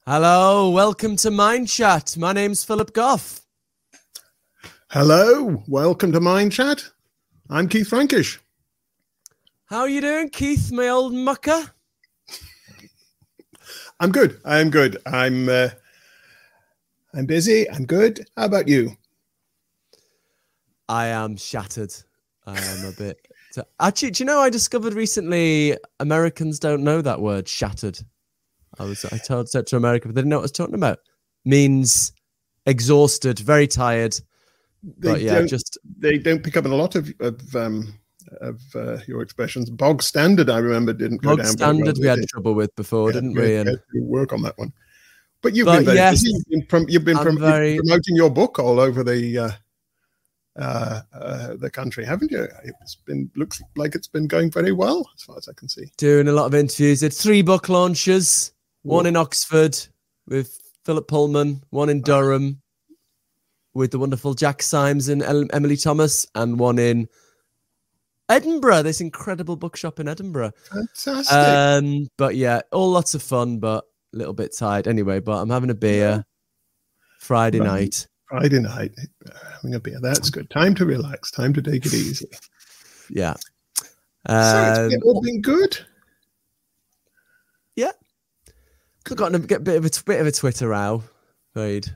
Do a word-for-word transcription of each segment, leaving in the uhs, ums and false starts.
Hello, welcome to Mind Chat. My name's Philip Goff. Hello, welcome to Mind Chat. I'm Keith Frankish. How are you doing, Keith, my old mucker? I'm good. I'm good. I'm uh, I'm busy. I'm good. How about you? I am shattered. I am a bit... Actually, do you know I discovered recently Americans don't know that word, shattered. I was I told that to America, but they didn't know what I was talking about. Means exhausted, very tired. They but yeah, don't, just they don't pick up on a lot of of, um, of uh, your expressions. Bog standard, I remember, didn't go bog down. standard. Well, we had did. trouble with before, yeah, didn't we? we? Had, And to work on that one. But you've but been very yes, busy. You've been, prom- you've been, prom- very... you've been promoting your book all over the uh, uh, uh, the country, haven't you? It's been looks like it's been going very well, as far as I can see. Doing a lot of interviews. Did three book launches. One in Oxford with Philip Pullman, one in Durham with the wonderful Jack Symes and Emily Thomas, and one in Edinburgh, this incredible bookshop in Edinburgh. Fantastic. Um, but yeah, all lots of fun, but a little bit tired anyway. But I'm having a beer yeah. Friday right. night. Friday night, having a beer. That's good. Time to relax. Time to take it easy. Yeah. Um, so it's all been good. Yeah. I've gotten a, get a bit of a bit of a Twitter row, Wade.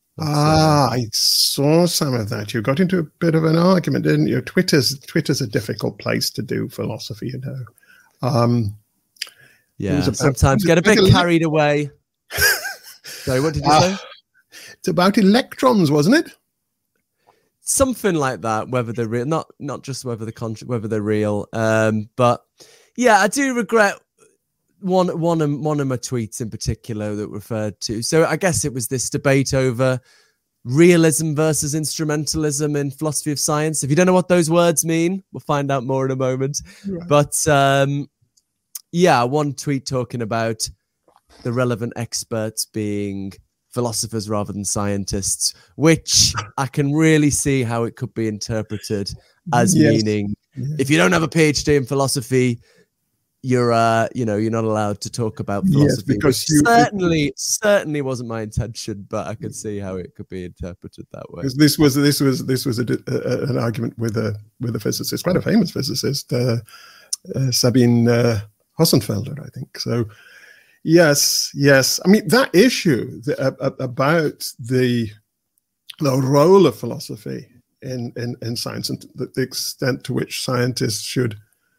Ah, I saw some of that. You got into a bit of an argument, didn't you? Twitter's Twitter's a difficult place to do philosophy, you know. Um, yeah, about, sometimes get a bit carried ele- away. Sorry, what did you uh, say? It's about electrons, wasn't it? Something like that. Whether they're real, not not just whether the con- whether they're real. Um, but yeah, I do regret. One, one, of, one of my tweets in particular that referred to. So I guess it was this debate over realism versus instrumentalism in philosophy of science. If you don't know what those words mean, we'll find out more in a moment. Right. But um, yeah, one tweet talking about the relevant experts being philosophers rather than scientists, which I can really see how it could be interpreted as yes. meaning yes. if you don't have a PhD in philosophy, you're, uh, you know, you're not allowed to talk about philosophy. Yes, because you, certainly, it, certainly wasn't my intention, but I could see how it could be interpreted that way. Because this was this was this was a, a, an argument with a with a physicist, quite a famous physicist, uh, uh, Sabine uh, Hossenfelder, I think. So, yes, yes. I mean that issue the, uh, about the the role of philosophy in in, in science and the, the extent to which scientists should.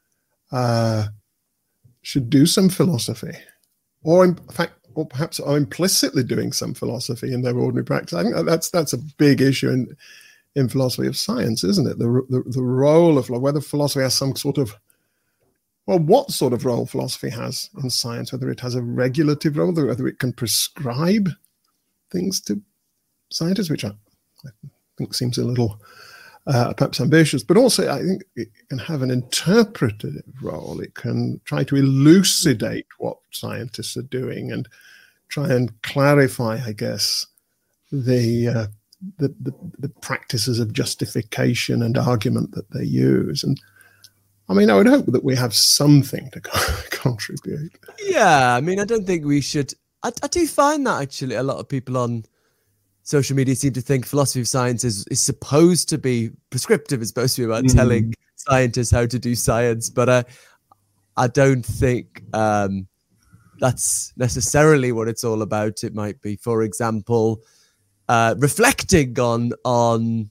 Uh, should do some philosophy, or in fact, or perhaps are implicitly doing some philosophy in their ordinary practice. I think that's that's a big issue in in philosophy of science, isn't it? The the, the role of whether philosophy has some sort of, well, what sort of role philosophy has in science, whether it has a regulative role, whether it can prescribe things to scientists, which I, I think seems a little Uh, perhaps ambitious, but also I think it can have an interpretative role. It can try to elucidate what scientists are doing and try and clarify, I guess, the uh, the, the, the practices of justification and argument that they use. And I mean, I would hope that we have something to contribute. Yeah, I mean, I don't think we should. I, I do find that actually a lot of people on social media seem to think philosophy of science is, is supposed to be prescriptive. It's supposed to be about mm. telling scientists how to do science. But uh, I don't think um, that's necessarily what it's all about. It might be, for example, uh, reflecting on on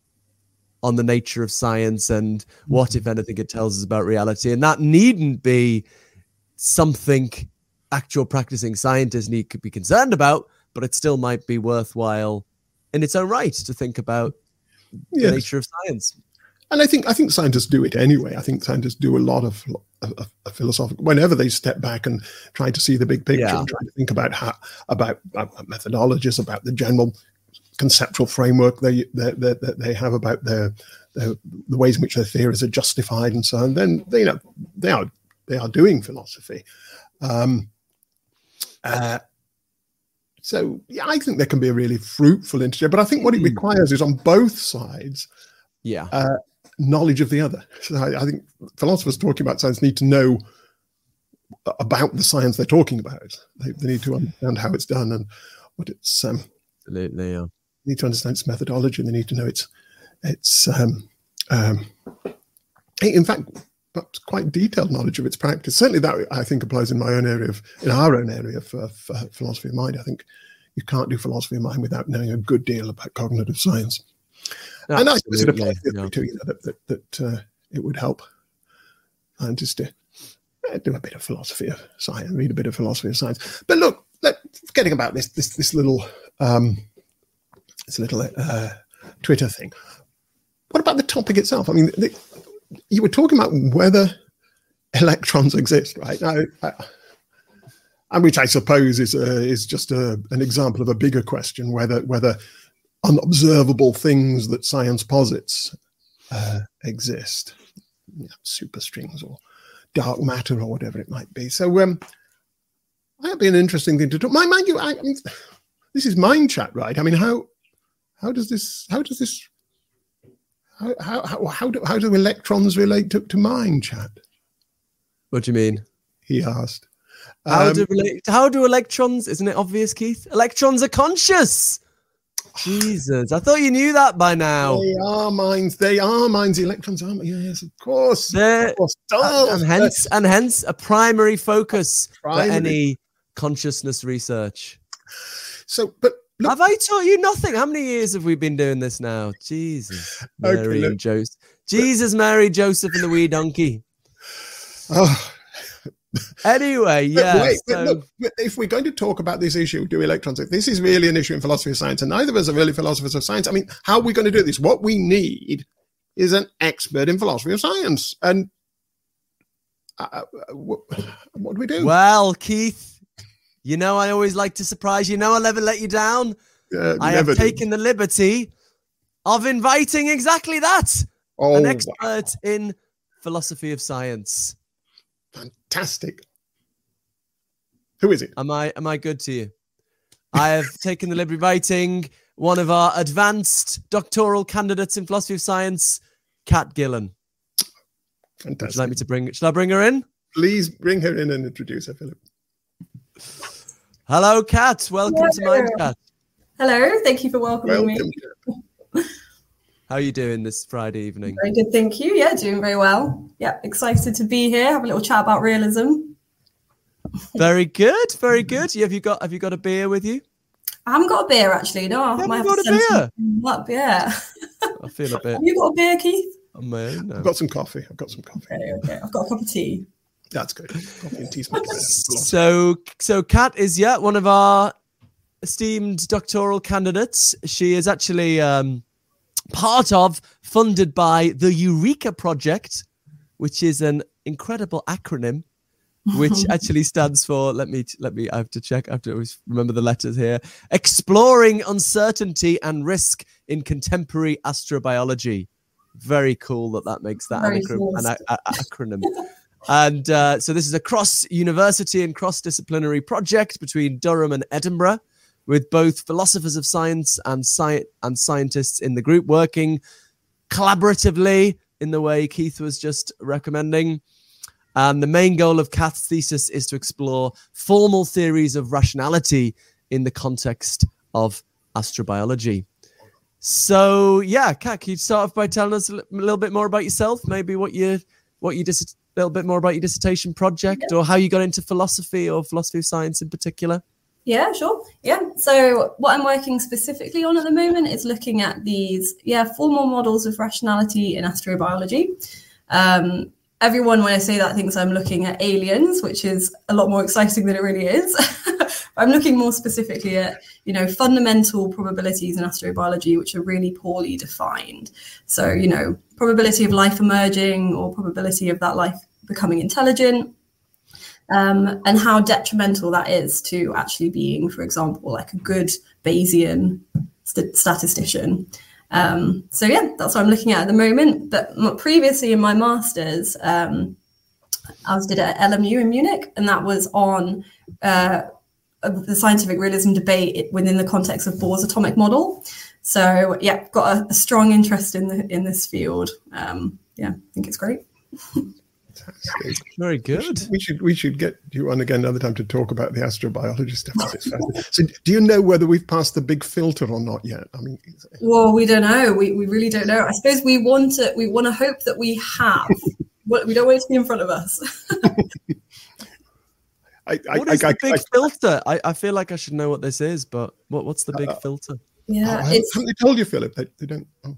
on the nature of science and what, if anything, it tells us about reality. And that needn't be something actual practicing scientists need to be concerned about, but it still might be worthwhile in its own right to think about the yes. nature of science. And I think I think scientists do it anyway. I think scientists do a lot of, of, of philosophical, whenever they step back and try to see the big picture, yeah. and try to think about how about, about methodologies, about the general conceptual framework they they, they, they have about their, their the ways in which their theories are justified and so on. Then they, you know they are they are doing philosophy. Um, uh, So yeah, I think there can be a really fruitful interchange, but I think what it requires is on both sides, yeah, uh, knowledge of the other. So I, I think philosophers talking about science need to know about the science they're talking about. They, they need to understand how it's done and what it's. Um, Absolutely, yeah. Need to understand its methodology. They need to know its its. Um, um, in fact, perhaps quite detailed knowledge of its practice. Certainly, that I think applies in my own area of in our own area for, for philosophy of mind. I think you can't do philosophy of mind without knowing a good deal about cognitive science. Absolutely, and I suppose it applies yeah. to you know, that that, that uh, it would help scientists to uh, do a bit of philosophy of science, read a bit of philosophy of science. But look, let, forgetting about this this this little um, this little uh, Twitter thing. What about the topic itself? I mean, the, you were talking about whether electrons exist, right? Now, I, and which I suppose is a, is just a, an example of a bigger question: whether whether unobservable things that science posits uh, exist, you know, superstrings or dark matter or whatever it might be. So um, that'd be an interesting thing to talk. Mind, mind you, I, I mean, this is Mind Chat, right? I mean, how how does this how does this how how how, how do how do electrons relate to, to Mind Chat? What do you mean? He asked. How Um, do relate, how do electrons? Isn't it obvious, Keith? Electrons are conscious. Jesus, I thought you knew that by now. They are minds. They are minds. The electrons are. Yes, of course. They're, Of course. and, Oh, and hence, and hence, a primary focus Primary. for any consciousness research. So, but look, Have I taught you nothing? How many years have we been doing this now? Jesus, Okay, Mary look. and Joseph. Jesus, Mary, Joseph, and the wee donkey. oh, Anyway, but yeah. wait, so, but look, but if we're going to talk about this issue, do electrons? If this is really an issue in philosophy of science, and neither of us are really philosophers of science. I mean, how are we going to do this? What we need is an expert in philosophy of science. And uh, what, what do we do? well, Keith, you know I always like to surprise you. Know I'll never let you down. Uh, I never have do. taken the liberty of inviting exactly that. Oh, An wow. expert in philosophy of science. Fantastic. Who is it? Am I am I good to you? I have taken the liberty of inviting one of our advanced doctoral candidates in philosophy of science, Kat Gillen. Would Fantastic. you like me to bring shall I bring her in? Please bring her in and introduce her, Philip. Hello, Kat. Welcome to Hello. Mind Chat. Hello, thank you for welcoming Welcome. me. How are you doing this Friday evening? Very good, thank you. Yeah, doing very well. Yeah, excited to be here. Have a little chat about realism. Very good, very good. Have you got have you got a beer with you? I haven't got a beer actually. No, I You might haven't have to got a send beer? some up. Yeah. I feel a bit Have you got a beer, Keith? on my own now. I've got some coffee. I've got some coffee. Okay, okay. I've got a cup of tea. That's good. Coffee and tea's much better. So, so Kat is yeah one of our esteemed doctoral candidates. She is actually um, part of, funded by the Eureka Project, which is an incredible acronym, which actually stands for. Let me let me. I have to check. I have to always remember the letters here. Exploring uncertainty and risk in contemporary astrobiology. Very cool that that makes that Very an, acro- cool. an a- a- acronym. And uh, so this is a cross-university and cross-disciplinary project between Durham and Edinburgh, with both philosophers of science and, sci- and scientists in the group working collaboratively in the way Keith was just recommending. And the main goal of Kath's thesis is to explore formal theories of rationality in the context of astrobiology. So, yeah, Kat, can you start off by telling us a li- little bit more about yourself? Maybe what you, what you dis- a little bit more about your dissertation project, or how you got into philosophy or philosophy of science in particular? Yeah, sure. Yeah. So what I'm working specifically on at the moment is looking at these, yeah, formal models of rationality in astrobiology. Um, everyone, when I say that, thinks I'm looking at aliens, which is a lot more exciting than it really is. I'm looking more specifically at, you know, fundamental probabilities in astrobiology, which are really poorly defined. So, you know, probability of life emerging or probability of that life becoming intelligent. Um, and how detrimental that is to actually being, for example, like a good Bayesian st- statistician. Um, so yeah, that's what I'm looking at at the moment. But m- previously in my master's, um, I was did at L M U in Munich, and that was on uh, the scientific realism debate within the context of Bohr's atomic model. So yeah, got a, a strong interest in the in this field. Um, yeah, I think it's great. Fantastic. Very good. We should, we should we should get you on again another time to talk about the astrobiology stuff. So, do you know whether we've passed the big filter or not yet? I mean, well, we don't know. We we really don't know. I suppose we want to we want to hope that we have. We don't want it to be in front of us. I, I, what is I, the big I, filter? I, I feel like I should know what this is, but what what's the big uh, filter? Yeah, oh, it's... haven't they told you, Philip? They, they don't. Oh.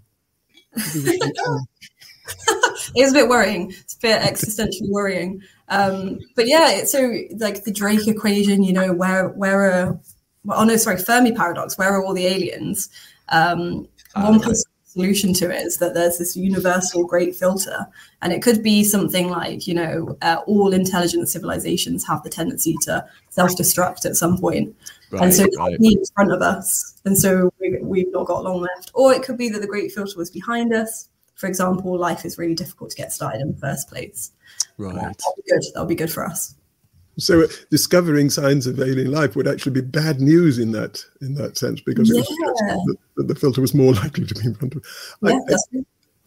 It's a bit worrying. It's a bit existentially worrying. Um, but yeah, so like the Drake equation, you know, where where are well, oh no, sorry, Fermi paradox. Where are all the aliens? Um, uh, one possible solution to it is that there's this universal great filter, and it could be something like, you know, uh, all intelligent civilizations have the tendency to self-destruct at some point. Right, and so it's right. in front of us, and so we, we've not got long left. Or it could be that the great filter was behind us. For example, life is really difficult to get started in the first place. Right. Uh, that'll be good. That'll be good for us. So uh, discovering signs of alien life would actually be bad news in that in that sense, because it yeah. was the, the filter was more likely to be in front of. Yeah, I, I,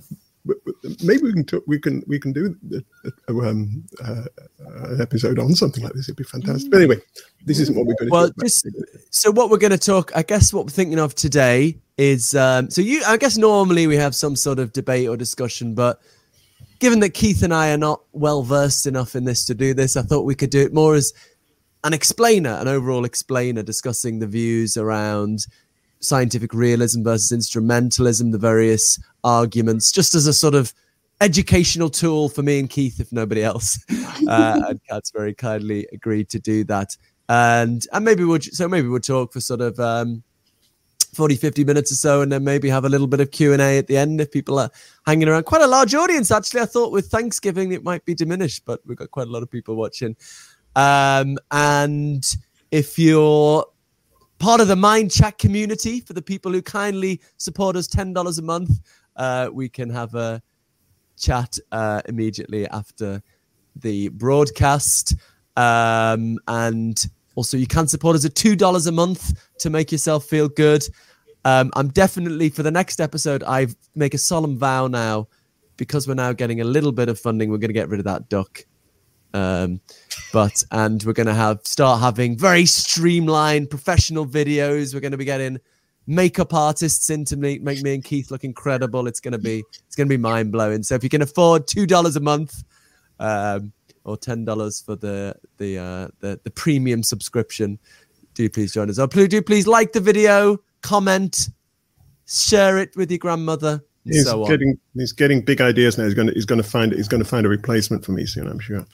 maybe we can talk, we can we can do a, a, um, uh, an episode on something like this. It'd be fantastic. But anyway, this isn't what we're going to well, talk just, about. So what we're going to talk, I guess what we're thinking of today is, um, so you, I guess normally we have some sort of debate or discussion, but given that Keith and I are not well versed enough in this to do this, I thought we could do it more as an explainer, an overall explainer, discussing the views around scientific realism versus instrumentalism, the various arguments, just as a sort of educational tool for me and Keith, if nobody else. Uh, and Kat's very kindly agreed to do that. And and maybe we'll so maybe we'll talk for sort of um, forty, fifty minutes or so, and then maybe have a little bit of Q and A at the end if people are hanging around. Quite a large audience, actually. I thought with Thanksgiving it might be diminished, but we've got quite a lot of people watching. Um, and if you're part of the Mind Chat community, for the people who kindly support us ten dollars a month, uh, we can have a chat uh, immediately after the broadcast. Um, and also you can support us at two dollars a month to make yourself feel good. Um, I'm definitely, for the next episode, I make a solemn vow now, because we're now getting a little bit of funding, we're going to get rid of that duck. Um, but, and we're going to have, start having very streamlined professional videos. We're going to be getting makeup artists in to make, make me and Keith look incredible. It's going to be, it's going to be mind blowing. So if you can afford two dollars a month, um, or ten dollars for the, the, uh, the, the premium subscription, do please join us. Oh, please, do please like the video, comment, share it with your grandmother. He's so getting on. he's getting big ideas now. He's going to he's going to find he's going to find a replacement for me soon, I'm sure.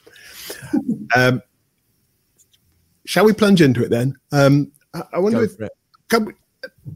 um, shall we plunge into it then? Um, I, I wonder Go if for it. Can we,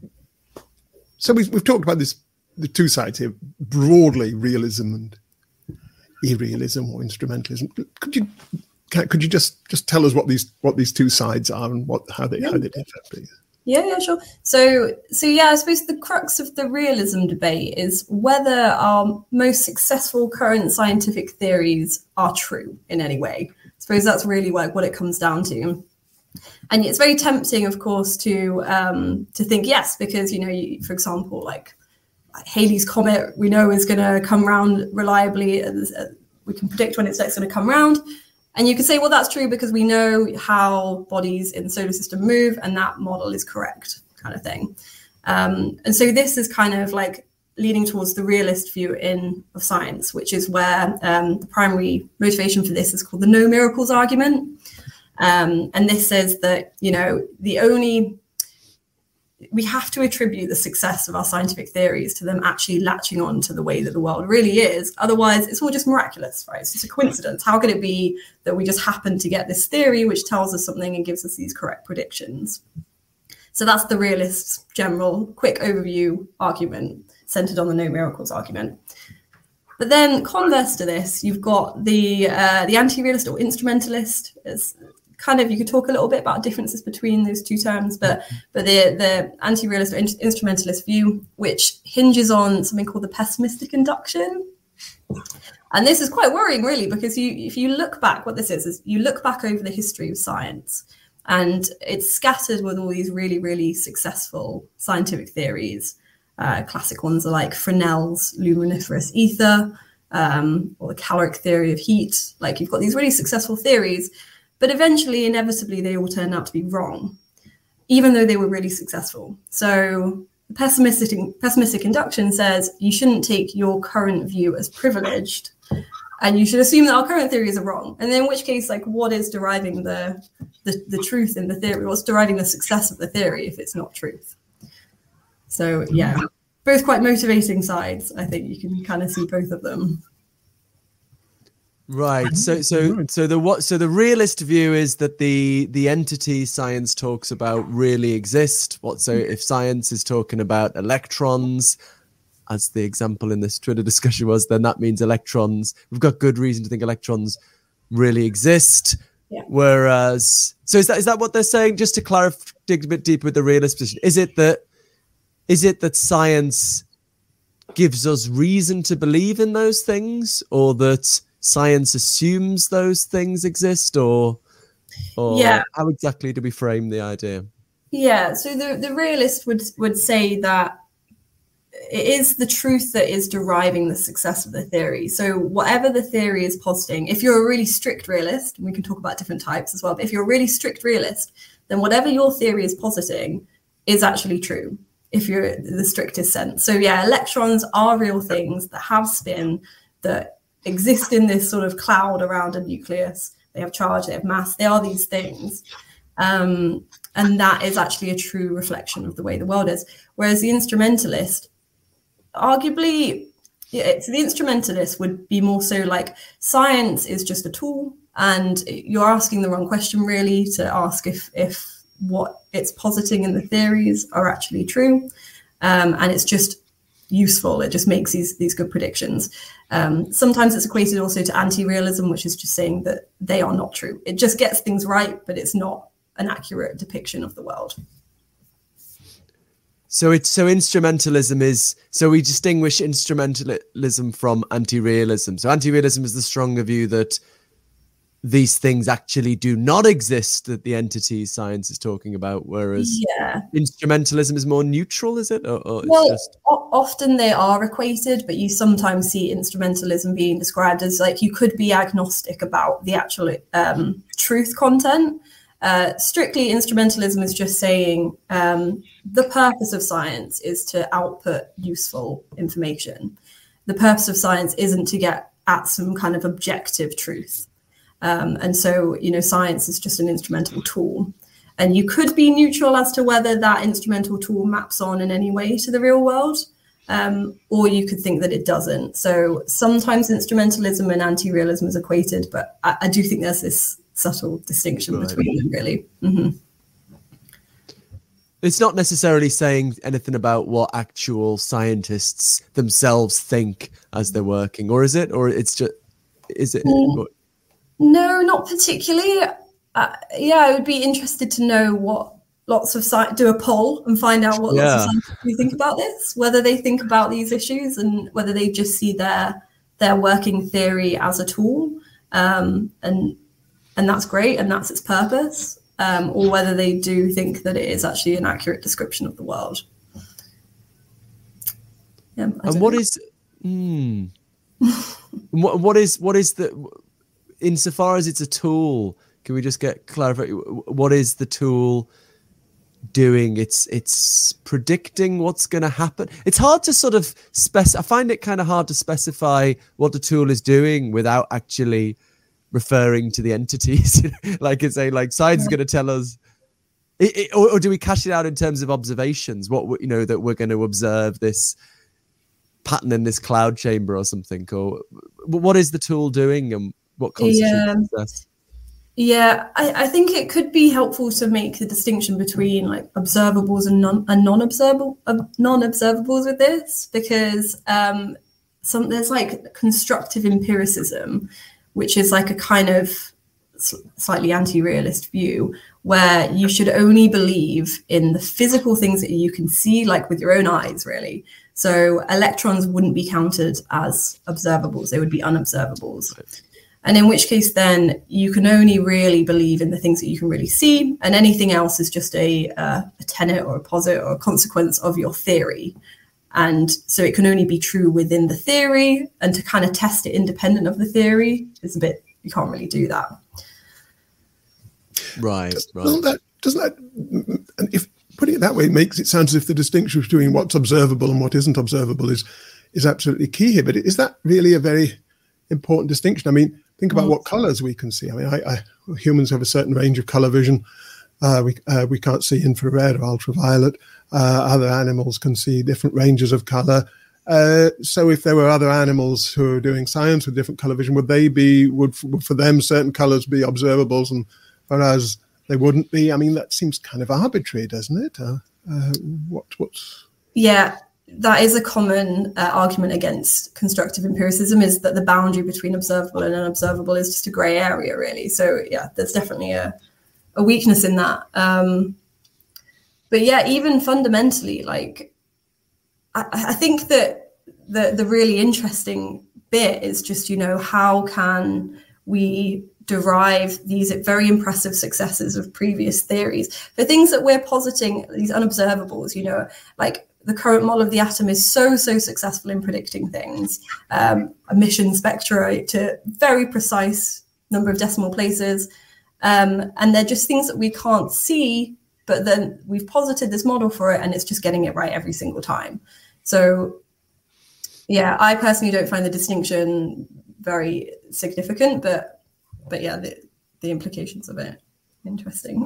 so we've we've talked about this, the two sides here, broadly, realism and irrealism or instrumentalism. Could you could you just just tell us what these what these two sides are and what how they yeah. how they differ, please? Yeah, yeah, sure. So, so yeah, I suppose the crux of the realism debate is whether our most successful current scientific theories are true in any way. I suppose that's really like what it comes down to. And it's very tempting, of course, to um, to think yes, because, you know, you, for example, like, like Halley's Comet, we know is going to come round reliably. Uh, we can predict when it's next going to come round. And you could say, well, that's true because we know how bodies in the solar system move, and that model is correct, kind of thing. Um, and so this is kind of like leading towards the realist view in of science, which is where um, the primary motivation for this is called the no miracles argument. Um, and this says that, you know, the only we have to attribute the success of our scientific theories to them actually latching on to the way that the world really is. Otherwise, it's all just miraculous, right? It's just a coincidence. How could it be that we just happen to get this theory which tells us something and gives us these correct predictions? So that's the realist's general quick overview argument centered on the no miracles argument. But then converse to this, you've got the uh, the anti-realist or instrumentalist. It's kind of, you could talk a little bit about differences between those two terms, but but the the anti-realist or in- instrumentalist view, which hinges on something called the pessimistic induction. And this is quite worrying, really, because you if you look back, what this is, is you look back over the history of science, and it's scattered with all these really, really successful scientific theories. Uh, classic ones are like Fresnel's luminiferous ether, um, or the caloric theory of heat. Like you've got these really successful theories, but eventually, inevitably, they all turned out to be wrong, even though they were really successful. So pessimistic, pessimistic induction says you shouldn't take your current view as privileged, and you should assume that our current theories are wrong. And then in which case, like, what is deriving the, the, the truth in the theory? What's deriving the success of the theory if it's not truth? So, yeah, both quite motivating sides. I think you can kind of see both of them. Right. So, so, so the what? So the realist view is that the the entities science talks about really exist. What? So if science is talking about electrons, as the example in this Twitter discussion was, then that means electrons. We've got good reason to think electrons really exist. Yeah. Whereas, so is that is that what they're saying? Just to clarify, dig a bit deeper with the realist position. Is it that is it that science gives us reason to believe in those things, or that science assumes those things exist, or, or yeah. how exactly do we frame the idea? Yeah, so the, the realist would would say that it is the truth that is deriving the success of the theory. So whatever the theory is positing, if you're a really strict realist, and we can talk about different types as well, but if you're a really strict realist, then whatever your theory is positing is actually true, if you're the strictest sense. So yeah, electrons are real things that have spin, that exist in this sort of cloud around a nucleus. They have charge, they have mass, they are these things. Um, and that is actually a true reflection of the way the world is. Whereas the instrumentalist, arguably, yeah, so the instrumentalist would be more so like science is just a tool, and you're asking the wrong question really to ask if, if what it's positing in the theories are actually true. Um, and it's just useful. It just makes these these good predictions. Um, sometimes it's equated also to anti-realism, which is just saying that they are not true. It just gets things right, but it's not an accurate depiction of the world. So it's so instrumentalism is so we distinguish instrumentalism from anti-realism. So anti-realism is the stronger view that these things actually do not exist, that the entities science is talking about, whereas yeah. instrumentalism is more neutral, is it? Or, or well, it's just... o- often they are equated, but you sometimes see instrumentalism being described as like you could be agnostic about the actual um, truth content. Uh, strictly, instrumentalism is just saying um, the purpose of science is to output useful information. The purpose of science isn't to get at some kind of objective truth. Um, and so, you know, science is just an instrumental tool. And you could be neutral as to whether that instrumental tool maps on in any way to the real world, um, or you could think that it doesn't. So sometimes instrumentalism and anti-realism is equated, but I, I do think there's this subtle distinction right. between them, really. Mm-hmm. It's not necessarily saying anything about what actual scientists themselves think as they're working, or is it? Or it's just, is it? Mm. No, not particularly. Uh, yeah, I would be interested to know what lots of sci- do a poll and find out what yeah. lots of scientists think about this, whether they think about these issues and whether they just see their their working theory as a tool, um, and and that's great and that's its purpose, um, or whether they do think that it is actually an accurate description of the world. Yeah, and what know. is, mm, what what is what is the insofar as it's a tool, can we just get clarified? What is the tool doing? It's it's predicting what's going to happen. It's hard to sort of spec. I find it kind of hard to specify what the tool is doing without actually referring to the entities. Like it's saying, like science is going to tell us, it, it, or, or do we cash it out in terms of observations? What you know that we're going to observe this pattern in this cloud chamber or something, or what is the tool doing and what constitutes yeah. success? Yeah, I, I think it could be helpful to make the distinction between like observables and non and non-observable uh, non-observables with this, because um, some there's like constructive empiricism, which is like a kind of slightly anti-realist view where you should only believe in the physical things that you can see, like with your own eyes, really. So electrons wouldn't be counted as observables; they would be unobservables. Right. And in which case, then you can only really believe in the things that you can really see, and anything else is just a, uh, a tenet or a posit or a consequence of your theory. And so it can only be true within the theory, and to kind of test it independent of the theory is a bit, you can't really do that. Right, right. Doesn't that, doesn't that, and if putting it that way, it makes it sound as if the distinction between what's observable and what isn't observable is, is absolutely key here. But is that really a very important distinction? I mean, think about mm. what colors we can see. I mean, I, I, humans have a certain range of color vision. Uh, we uh, we can't see infrared or ultraviolet. Uh, other animals can see different ranges of color. Uh, so if there were other animals who are doing science with different color vision, would they be, would, would for them certain colors be observables and for us they wouldn't be? I mean, that seems kind of arbitrary, doesn't it? Uh, uh, what what's Yeah, that is a common uh, argument against constructive empiricism, is that the boundary between observable and unobservable is just a gray area, really. So yeah, there's definitely a a weakness in that. Um, but yeah, even fundamentally, like, I, I think that the, the really interesting bit is just, you know, how can we derive these very impressive successes of previous theories for things that we're positing, these unobservables, you know, like the current model of the atom is so, so successful in predicting things, um, emission spectra to very precise number of decimal places. Um, and they're just things that we can't see, but then we've posited this model for it and it's just getting it right every single time. So yeah, I personally don't find the distinction very significant, but but yeah, the, the implications of it, interesting.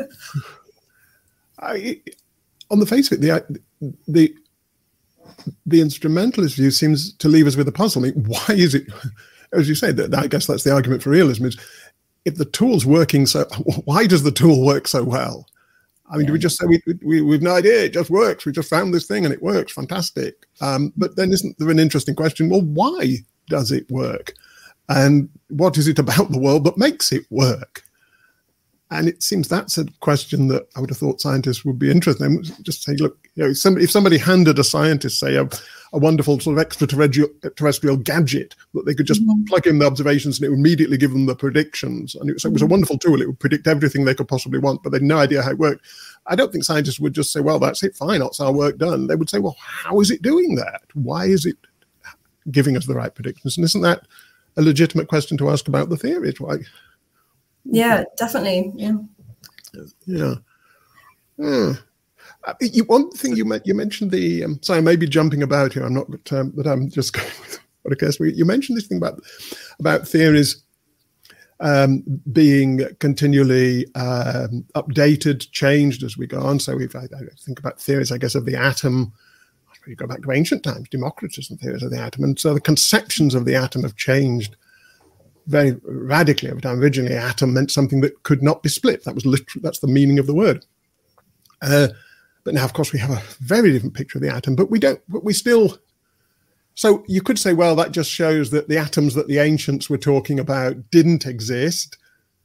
I, on the face of it, the, the, the instrumentalist view seems to leave us with a puzzle. I mean, why is it, as you say, that I guess that's the argument for realism, is if the tool's working so, why does the tool work so well? I mean, yeah. do we just say we, we, we've no idea, it just works, we just found this thing and it works, fantastic. Um, but then isn't there an interesting question, well, why does it work? And what is it about the world that makes it work? And it seems that's a question that I would have thought scientists would be interested in. Just say, look, you know, if somebody, if somebody handed a scientist, say, a, a wonderful sort of extraterrestrial terrestrial gadget that they could just mm-hmm. plug in the observations and it would immediately give them the predictions. And it was, it was a wonderful tool. It would predict everything they could possibly want, but they had no idea how it worked. I don't think scientists would just say, well, that's it, fine, that's our work done. They would say, well, how is it doing that? Why is it giving us the right predictions? And isn't that a legitimate question to ask about the theories? Why? Yeah, definitely. Yeah. Yeah. yeah. Uh, you, one thing you, you mentioned the, um, sorry, I may be jumping about here. I'm not, um, but I'm just going with what occurs to me. You mentioned this thing about, about theories um, being continually um, updated, changed as we go on. So we've, I, I think about theories, I guess, of the atom. You go back to ancient times, Democritus and theories of the atom. And so the conceptions of the atom have changed very radically over time. Originally, atom meant something that could not be split. That was literally, that's the meaning of the word. Uh, but now, of course, we have a very different picture of the atom, but we don't, but we still, so you could say, well, that just shows that the atoms that the ancients were talking about didn't exist,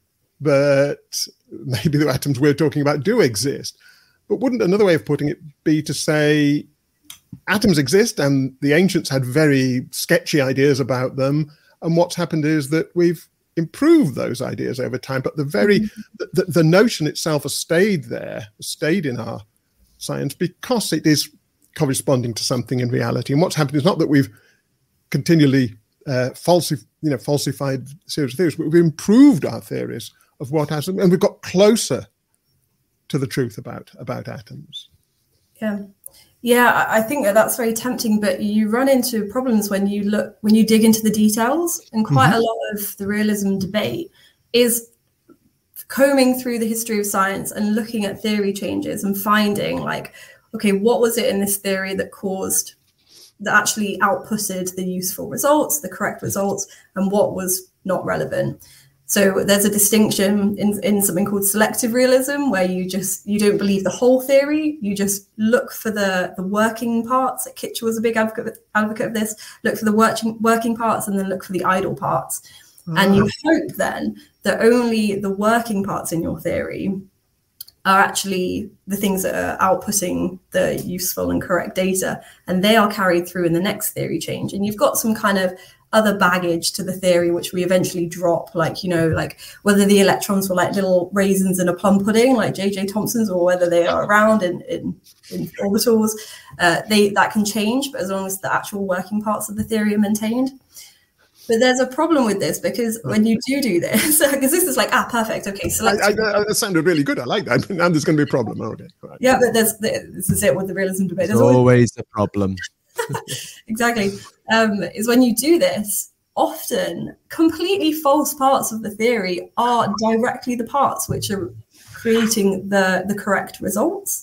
but maybe the atoms we're talking about do exist. But wouldn't another way of putting it be to say, atoms exist and the ancients had very sketchy ideas about them, and what's happened is that we've improved those ideas over time, but the very mm-hmm. the, the notion itself has stayed there, stayed in our science because it is corresponding to something in reality. And what's happened is not that we've continually uh, falsif- you know, falsified series of theories, but we've improved our theories of what atoms, and we've got closer to the truth about about atoms. Yeah. Yeah, I think that that's very tempting, but you run into problems when you look, when you dig into the details, and quite mm-hmm. a lot of the realism debate is combing through the history of science and looking at theory changes and finding like, okay, what was it in this theory that caused, that actually outputted the useful results, the correct results, and what was not relevant. So there's a distinction in, in something called selective realism, where you just, you don't believe the whole theory, you just look for the, the working parts. Like Kitcher was a big advocate, advocate of this, look for the working, working parts and then look for the idle parts. Oh. And you hope then that only the working parts in your theory are actually the things that are outputting the useful and correct data, and they are carried through in the next theory change. And you've got some kind of other baggage to the theory, which we eventually drop, like, you know, like whether the electrons were like little raisins in a plum pudding, like J J Thomson's, or whether they are around in, in, in orbitals, uh, they that can change, but as long as the actual working parts of the theory are maintained. But there's a problem with this, because when you do do this, because this is like, ah, perfect, okay. So I, I, that sounded really good. I like that. Now there's going to be a problem. Okay. Right. Yeah, but there's this is it with the realism debate. There's, there's always, always a problem. Exactly. Um, is when you do this, often completely false parts of the theory are directly the parts which are creating the, the correct results.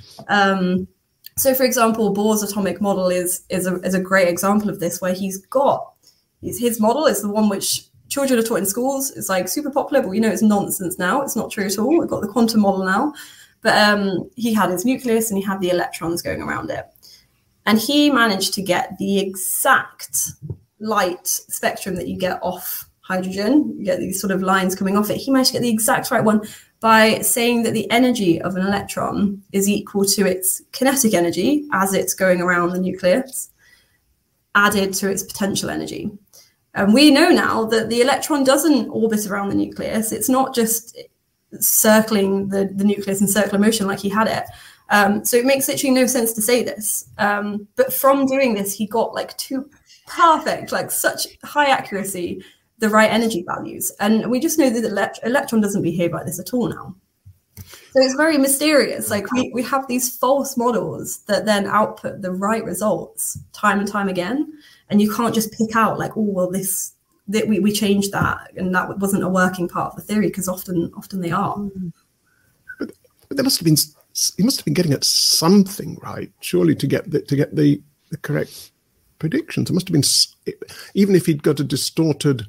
Um, so, for example, Bohr's atomic model is is a, is a great example of this, where he's got his model is the one which children are taught in schools. It's like super popular, but we know it's nonsense now. It's not true at all. We've got the quantum model now. But um, he had his nucleus and he had the electrons going around it. And he managed to get the exact light spectrum that you get off hydrogen. You get these sort of lines coming off it. He managed to get the exact right one by saying that the energy of an electron is equal to its kinetic energy as it's going around the nucleus, added to its potential energy. And we know now that the electron doesn't orbit around the nucleus. It's not just circling the, the nucleus in circular motion like he had it. Um, so it makes literally no sense to say this. Um, but from doing this, he got like two perfect, like such high accuracy, the right energy values. And we just know that the elect- electron doesn't behave like this at all now. So it's very mysterious. Like we, we have these false models that then output the right results time and time again. And you can't just pick out like, oh, well, this, that we, we changed that and that wasn't a working part of the theory, because often often they are. But, but there must have been, he must have been getting at something right, surely, to get the, to get the, the correct predictions. It must have been, even if he'd got a distorted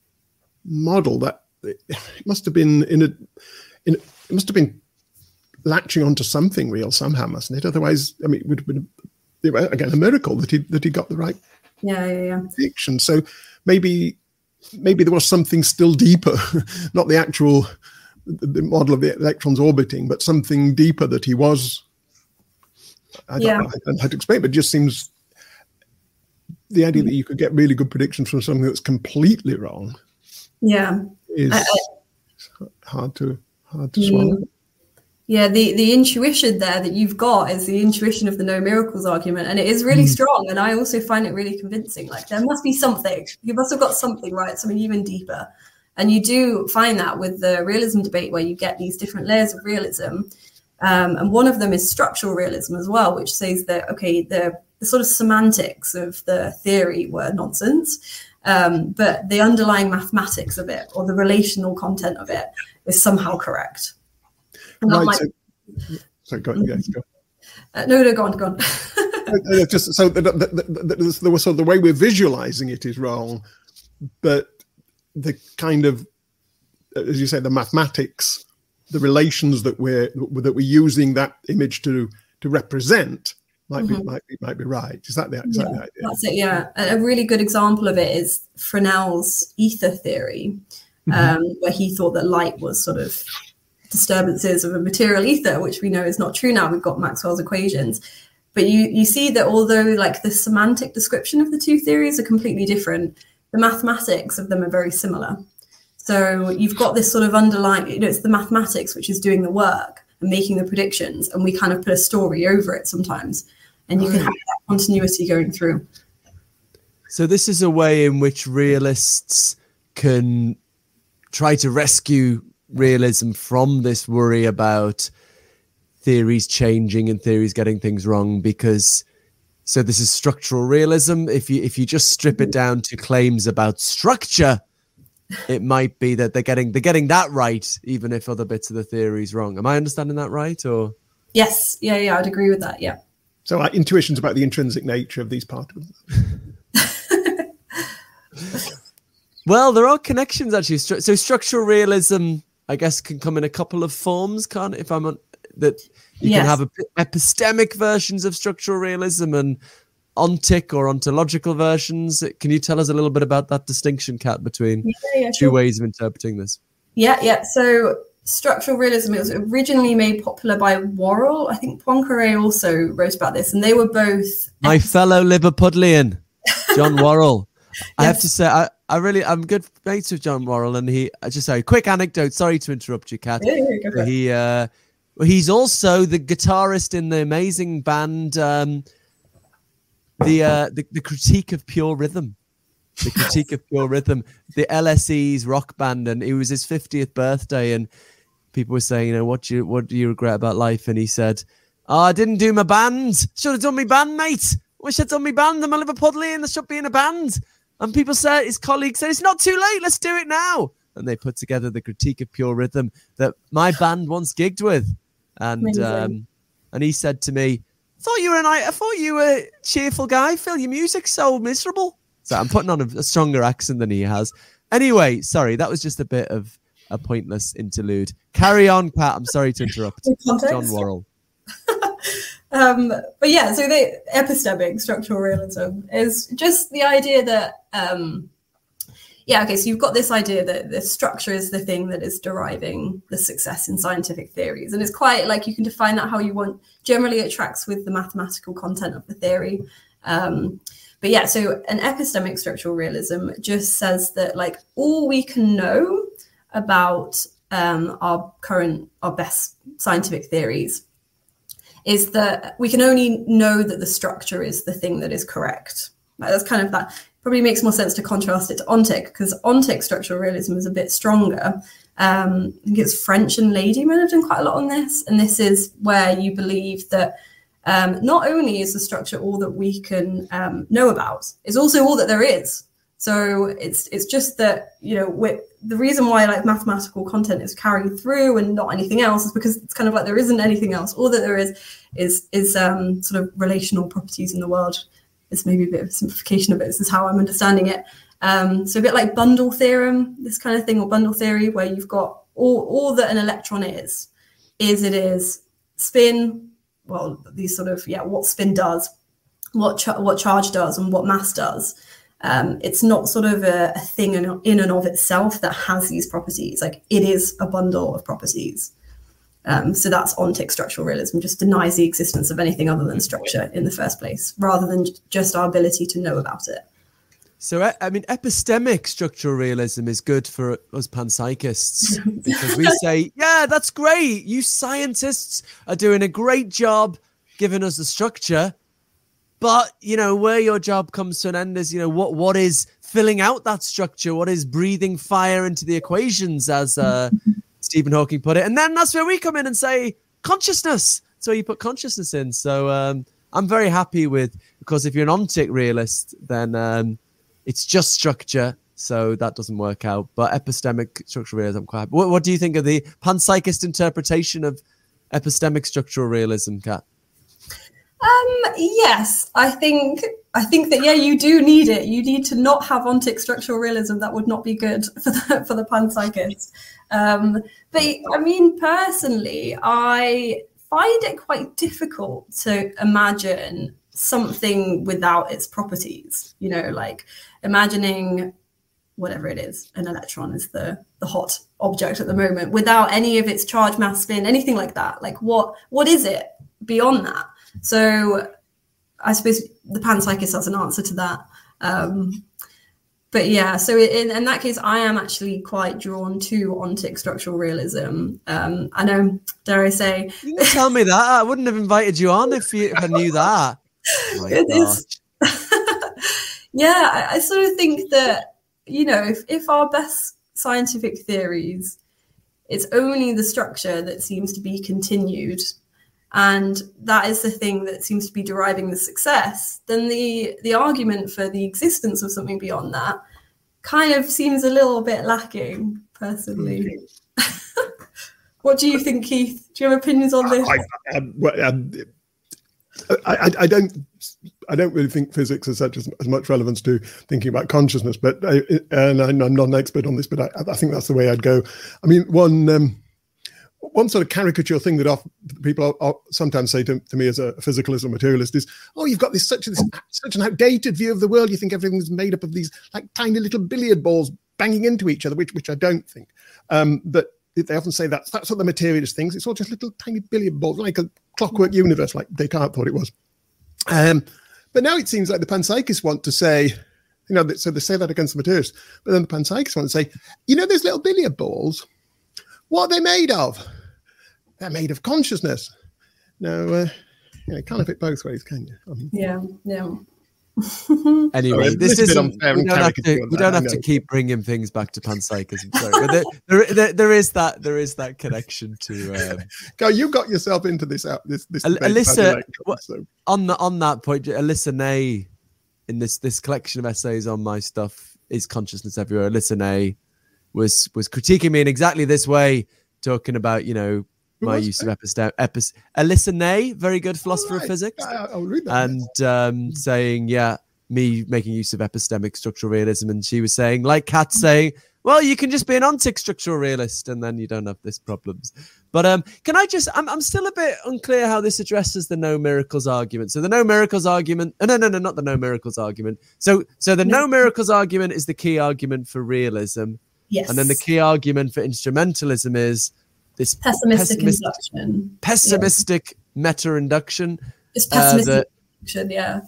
model, that it must have been in a, in, it must have been latching onto something real somehow, mustn't it? Otherwise, I mean, it would have been, again, a miracle that he that he got the right yeah, yeah, yeah. prediction. So maybe maybe there was something still deeper, not the actual the model of the electrons orbiting, but something deeper that he was. I yeah. don't know how to explain, but it just seems the idea that you could get really good predictions from something that's completely wrong. Yeah, is I, I, hard to hard to swallow. Yeah, the, the intuition there that you've got is the intuition of the no miracles argument, and it is really mm. strong. And I also find it really convincing. Like there must be something. You must have got something right, something even deeper. And you do find that with the realism debate, where you get these different layers of realism. Um, and one of them is structural realism as well, which says that, okay, the, the sort of semantics of the theory were nonsense, um, but the underlying mathematics of it, or the relational content of it, is somehow correct. And right. might... So, sorry, go on. Yes, go. Uh, no, no, go on, go on. Just so the, the, the, the, the, so the way we're visualizing it is wrong, but the kind of, as you say, the mathematics, the relations that we're that we're using that image to to represent might mm-hmm. be might be might be right. Is that the, is yeah, that the idea? That's it. Yeah, a really good example of it is Fresnel's ether theory, um, mm-hmm. where he thought that light was sort of disturbances of a material ether, which we know is not true now. We've got Maxwell's equations. But you you see that although like the semantic description of the two theories are completely different, the mathematics of them are very similar. So you've got this sort of underlying, you know, it's the mathematics which is doing the work and making the predictions, and we kind of put a story over it sometimes, and you can have that continuity going through. So this is a way in which realists can try to rescue realism from this worry about theories changing and theories getting things wrong, because so this is structural realism. If you if you just strip it down to claims about structure, it might be that they're getting they're getting that right, even if other bits of the theory is wrong. Am I understanding that right? Or yes, yeah, yeah, I'd agree with that. Yeah. So our intuitions about the intrinsic nature of these particles. Well, there are connections actually. So structural realism, I guess, can come in a couple of forms, can't it? If I'm on, that you yes. can have epistemic versions of structural realism and ontic or ontological versions. Can you tell us a little bit about that distinction, Kat, between yeah, yeah, two sure. ways of interpreting this? Yeah, yeah. So structural realism, it was originally made popular by Worrell. I think Poincaré also wrote about this, and they were both... My fellow Liverpudlian, John Worrell. I have to say, I, I really, I'm good mates with John Worrell, and he, I just say, quick anecdote. Sorry to interrupt you, Kat. Yeah, yeah, go he, uh, he's also the guitarist in the amazing band, um, the, uh, the the Critique of Pure Rhythm. The Critique of Pure Rhythm, the L S E's rock band, and it was his fiftieth birthday, and people were saying, you know, what do you what do you regret about life? And he said, oh, I didn't do my band. Should have done my band, mate. Wish I'd done my band. I'm a Liverpudlian. I should be in a band. And people said, his colleagues said, it's not too late. Let's do it now. And they put together the Critique of Pure Rhythm that my band once gigged with, and um, and he said to me, I thought you were an I thought you were a cheerful guy, Phil. Your music's so miserable. So I'm putting on a, a stronger accent than he has. Anyway, sorry, that was just a bit of a pointless interlude. Carry on, Pat. I'm sorry to interrupt. John Worrell. um, but yeah, so the epistemic structural realism is just the idea that, um, yeah, okay, so you've got this idea that the structure is the thing that is deriving the success in scientific theories. And it's quite like you can define that how you want. Generally, it tracks with the mathematical content of the theory. Um, But yeah, so an epistemic structural realism just says that like all we can know about um, our current, our best scientific theories is that we can only know that the structure is the thing that is correct. Like, that's kind of that. Probably makes more sense to contrast it to ontic, because ontic structural realism is a bit stronger. Um, I think it's French and Ladyman have done quite a lot on this. And this is where you believe that Um, not only is the structure all that we can um, know about, it's also all that there is. So it's it's just that, you know, we're, the reason why like mathematical content is carried through and not anything else is because it's kind of like there isn't anything else. All that there is is is um, sort of relational properties in the world. It's maybe a bit of a simplification of it. This is how I'm understanding it. Um, so a bit like bundle theorem, this kind of thing, or bundle theory, where you've got all, all that an electron is, is it is spin, well, these sort of, yeah, what spin does, what ch- what charge does, and what mass does. Um, it's not sort of a, a thing in, in and of itself that has these properties. Like, it is a bundle of properties. Um, so that's ontic structural realism, just denies the existence of anything other than structure in the first place, rather than just our ability to know about it. So, I mean, epistemic structural realism is good for us panpsychists because we say, yeah, that's great. You scientists are doing a great job giving us the structure. But, you know, where your job comes to an end is, you know, what what is filling out that structure? What is breathing fire into the equations, as uh, Stephen Hawking put it? And then that's where we come in and say consciousness. So you put consciousness in. So um, I'm very happy with, because if you're an ontic realist, then um, it's just structure. So that doesn't work out. But epistemic structural realism, I'm quite happy. What, what do you think of the panpsychist interpretation of epistemic structural realism, Kat? Um, yes, I think I think that, yeah, you do need it. You need to not have ontic structural realism. That would not be good for the, for the panpsychist. Um, but I mean, personally, I find it quite difficult to imagine something without its properties. You know, like imagining whatever it is, an electron is the, the hot object at the moment, without any of its charge, mass, spin, anything like that. Like what what is it beyond that? So I suppose the panpsychist has an answer to that. Um, but yeah, so in, in that case, I am actually quite drawn to ontic structural realism. Um, I know, dare I say... You didn't tell me that. I wouldn't have invited you on if, you, if I knew that. Oh it is. Yeah, I, I sort of think that, you know, if, if our best scientific theories, it's only the structure that seems to be continued, and that is the thing that seems to be deriving the success, then the the argument for the existence of something beyond that kind of seems a little bit lacking, personally. Mm-hmm. What do you think, Keith? Do you have opinions on this? I, I, well, um, I, I don't I don't really think physics has such as, as much relevance to thinking about consciousness, but I, and I'm not an expert on this, but I, I think that's the way I'd go. I mean, one... Um, One sort of caricature thing that people are, are sometimes say to, to me as a physicalist or materialist is, oh, you've got this such, this such an outdated view of the world. You think everything's made up of these like tiny little billiard balls banging into each other, which which I don't think. Um, but they often say that that's what the materialist thinks. It's all just little tiny billiard balls, like a clockwork universe, like Descartes thought it was. Um, but now it seems like the panpsychists want to say, You know, so they say that against the materialists, but then the panpsychists want to say, you know, those little billiard balls, what are they made of? They're made of consciousness. No, uh, you know, can't have it both ways, can you? I mean, yeah, yeah. Anyway, Sorry, this this is isn't. We don't have to. We don't have to keep bringing things back to panpsychism. Sorry, but there, there, there, there is that. There is that connection to. Um, Go, you got yourself into this. Out this. This. Al- Alyssa, what, so. on the on that point, Alyssa Ney, in this this collection of essays on my stuff, Is Consciousness Everywhere? Alyssa Ney was was critiquing me in exactly this way, talking about you know. My use of episteme, epis, Alyssa Ney, very good philosopher oh, right. of physics, I, I'll read that and um, saying, yeah, me making use of epistemic structural realism, and she was saying, like Kat saying, well, you can just be an ontic structural realist, and then you don't have this problems. But um, can I just, I'm, I'm still a bit unclear how this addresses the no miracles argument. So the no miracles argument, oh, no, no, no, not the no miracles argument. So, so the no, no miracles argument is the key argument for realism, yes, and then the key argument for instrumentalism is this pessimistic, pessimistic induction. Pessimistic yeah. meta-induction. It's pessimistic uh, induction, yeah.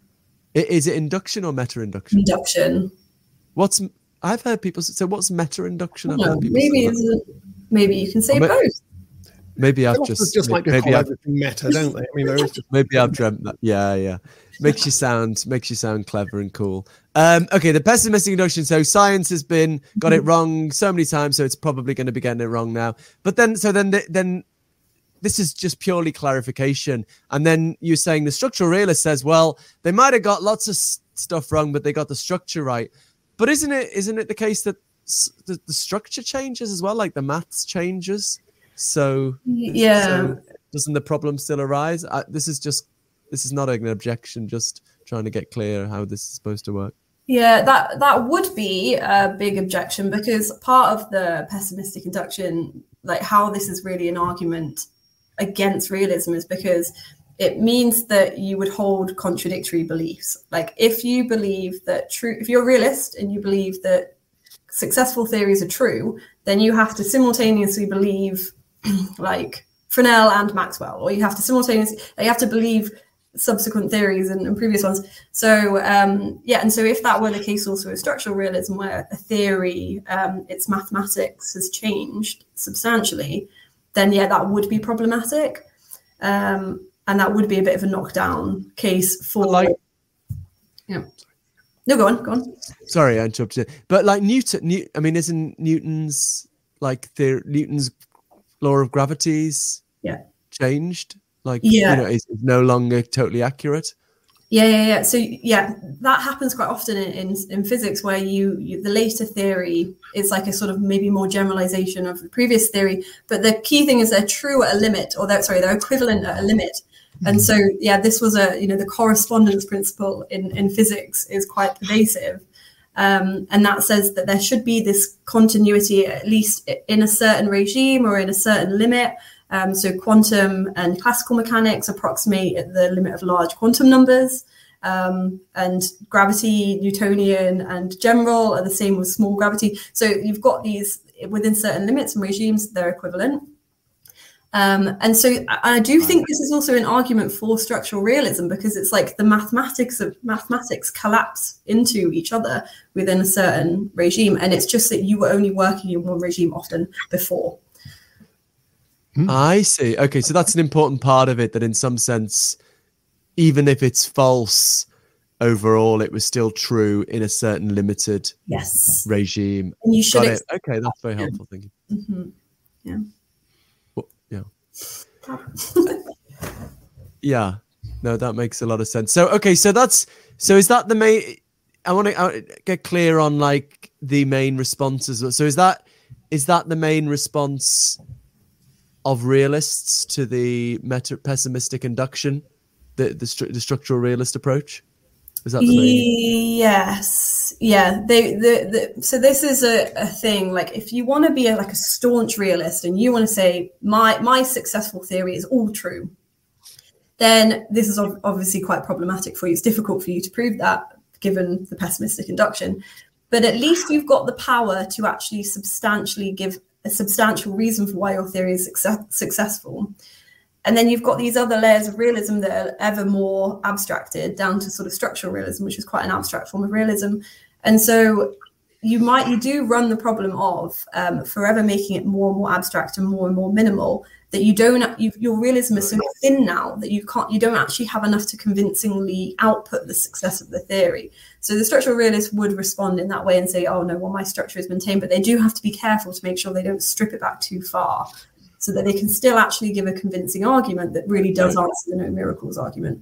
Is it induction or meta-induction? Induction. What's I've heard people say, so what's meta-induction? No, maybe maybe you can say maybe, both. Maybe I've just, just like maybe I've, meta, don't they? I mean, just... maybe I've dreamt that. Yeah, yeah. Makes you sound makes you sound clever and cool. Um, okay, the pessimistic induction. So science has been got it wrong so many times, so it's probably going to be getting it wrong now. But then, so then, then this is just purely clarification. And then you're saying the structural realist says, well, they might have got lots of s- stuff wrong, but they got the structure right. But isn't it isn't it the case that s- the, the structure changes as well, like the maths changes? So yeah, so doesn't the problem still arise? I, this is just. This is not an objection, just trying to get clear how this is supposed to work. Yeah, that, that would be a big objection, because part of the pessimistic induction, like how this is really an argument against realism, is because it means that you would hold contradictory beliefs. Like if you believe that true, if you're a realist and you believe that successful theories are true, then you have to simultaneously believe like Fresnel and Maxwell, or you have to simultaneously, you have to believe subsequent theories and, and previous ones. So um yeah, and so if that were the case also with structural realism, where a theory, um its mathematics has changed substantially, then yeah, that would be problematic, um and that would be a bit of a knockdown case for like yeah no go on go on sorry I interrupted, but like Newton New, I mean isn't Newton's like the Newton's law of gravity's yeah changed? Like, yeah. you know, it's no longer totally accurate. Yeah, yeah, yeah. So, yeah, that happens quite often in, in, in physics, where you, you, the later theory is like a sort of maybe more generalization of the previous theory. But the key thing is they're true at a limit, or they're, sorry, they're equivalent at a limit. Mm-hmm. And so, yeah, this was a, you know, the correspondence principle in, in physics is quite pervasive. Um, and that says that there should be this continuity, at least in a certain regime or in a certain limit. Um, so quantum and classical mechanics approximate at the limit of large quantum numbers, um, and gravity, Newtonian and general are the same with small gravity. So you've got these within certain limits and regimes, they're equivalent. Um, and so I do think this is also an argument for structural realism, because it's like the mathematics of mathematics collapse into each other within a certain regime. And it's just that you were only working in one regime often before. I see. Okay, so that's an important part of it, that in some sense, even if it's false, overall it was still true in a certain limited yes regime. And you should Got it. Okay, that's very helpful. Thank you. Mm-hmm. Yeah. Well, yeah. Yeah. No, that makes a lot of sense. So, okay, so that's so is that the main? I want to get clear on like the main responses. So is that is that the main response of realists to the meta pessimistic induction, the the, stru- the structural realist approach? Is that the main? Yes, yeah. They the, the so this is a, a thing. Like if you want to be a, like a staunch realist and you want to say my my successful theory is all true, then this is obviously quite problematic for you. It's difficult for you to prove that given the pessimistic induction. But at least you've got the power to actually substantially give a substantial reason for why your theory is success- successful. And then you've got these other layers of realism that are ever more abstracted down to sort of structural realism, which is quite an abstract form of realism. And so you might, you do run the problem of um, forever making it more and more abstract and more and more minimal, that you don't, you, your realism is so thin now that you can't, you don't actually have enough to convincingly output the success of the theory. So the structural realist would respond in that way and say, oh no, well, my structure is maintained, but they do have to be careful to make sure they don't strip it back too far, so that they can still actually give a convincing argument that really does answer the no miracles argument.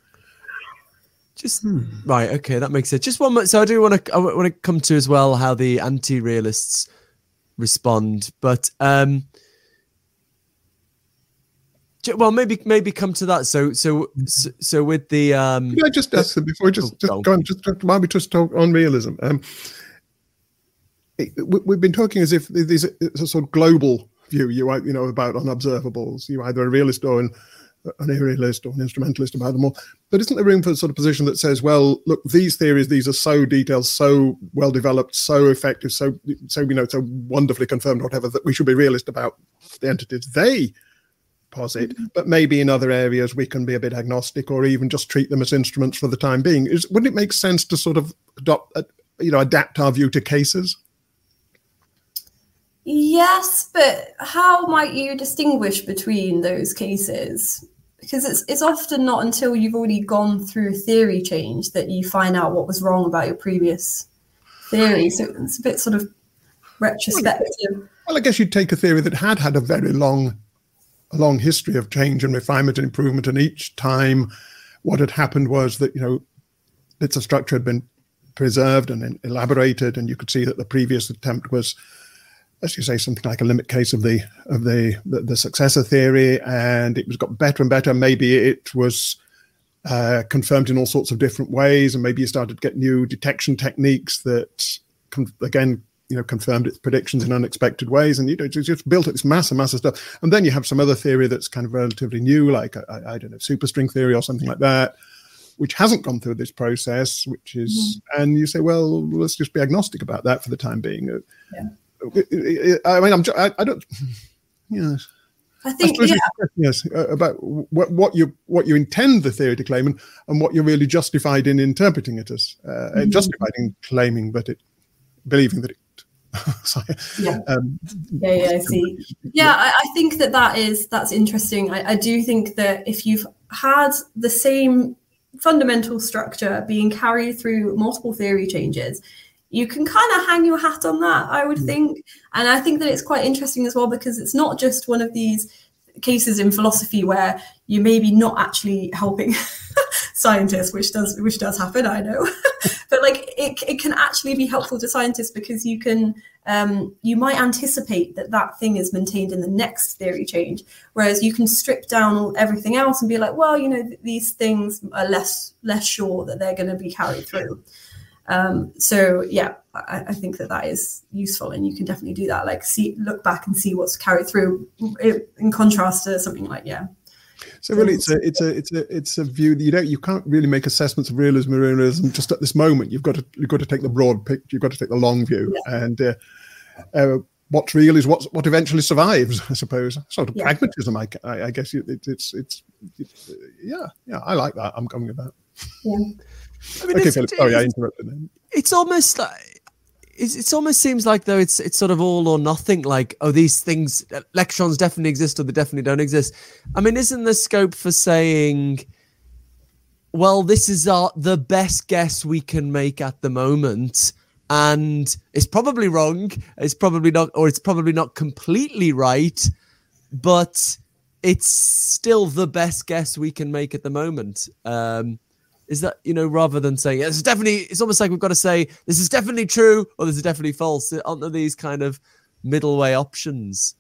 Just hmm. right, okay, that makes sense. Just one more. So I do want to, I want to come to as well how the anti-realists respond, but um, well, maybe maybe come to that. So so so, so with the um, Can I just ask them before we just, just go on, just while we just talk on realism? Um, it, we, we've been talking as if there's a, a sort of global view, you you know, about unobservables. You're either a realist or an an aerialist or an instrumentalist about them all. But isn't there room for a sort of position that says, well, look, these theories, these are so detailed, so well developed, so effective, so, so you know, so wonderfully confirmed, whatever, that we should be realist about the entities they posit. Mm-hmm. But maybe in other areas we can be a bit agnostic, or even just treat them as instruments for the time being. Is, wouldn't it make sense to sort of adopt, uh, you know, adapt our view to cases? Yes, but how might you distinguish between those cases? Because it's it's often not until you've already gone through a theory change that you find out what was wrong about your previous theory. So it's a bit sort of retrospective. Well, I guess you'd take a theory that had had a very long, a long history of change and refinement and improvement, and each time what had happened was that, you know, bits of structure had been preserved and then elaborated, and you could see that the previous attempt was, as you say, something like a limit case of the of the, the the successor theory, and it was got better and better. Maybe it was uh, confirmed in all sorts of different ways, and maybe you started to get new detection techniques that, con- again, you know, confirmed its predictions in unexpected ways, and you know, just, just built this massive, massive stuff. And then you have some other theory that's kind of relatively new, like I, I don't know, superstring theory or something like that, which hasn't gone through this process. Which is, mm-hmm. and you say, well, let's just be agnostic about that for the time being. Yeah. I mean, I'm. I, I don't. Yes. I think. I yeah. Yes. Uh, about what what you what you intend the theory to claim, and, and what you're really justified in interpreting it as, uh, mm-hmm. justified in claiming that it, believing that it. Sorry. Yeah. Um, yeah. Yeah. I see. Yeah. I, I think that that is that's interesting. I, I do think that if you've had the same fundamental structure being carried through multiple theory changes, you can kind of hang your hat on that, I would think. And I think that it's quite interesting as well, because it's not just one of these cases in philosophy where you maybe not actually helping scientists, which does which does happen, I know. But like it, it can actually be helpful to scientists, because you can um, you might anticipate that that thing is maintained in the next theory change, whereas you can strip down all, everything else and be like, well, you know, th- these things are less less sure that they're going to be carried through. Um, so yeah, I, I think that that is useful, and you can definitely do that. Like, see, look back and see what's carried through, in contrast to something like yeah. So really, it's a it's a it's a it's a view that you don't you can't really make assessments of realism or realism just at this moment. You've got to you've got to take the broad picture. You've got to take the long view, yeah. and uh, uh, what's real is what's what eventually survives. I suppose sort of yeah. pragmatism. I, I, I guess it, it's, it's it's yeah yeah. I like that. I'm coming with that. Yeah. I mean, okay, it's, Philip. Sorry, I interrupted. Then. It's almost like it's, it's almost seems like though it's it's sort of all or nothing. Like, oh, these things, electrons definitely exist or they definitely don't exist. I mean, isn't there scope for saying, well, this is our the best guess we can make at the moment, and it's probably wrong. It's probably not, or it's probably not completely right, but it's still the best guess we can make at the moment. Um, Is that, you know, rather than saying yeah, it's definitely, it's almost like we've got to say this is definitely true or this is definitely false. Aren't there these kind of middle way options?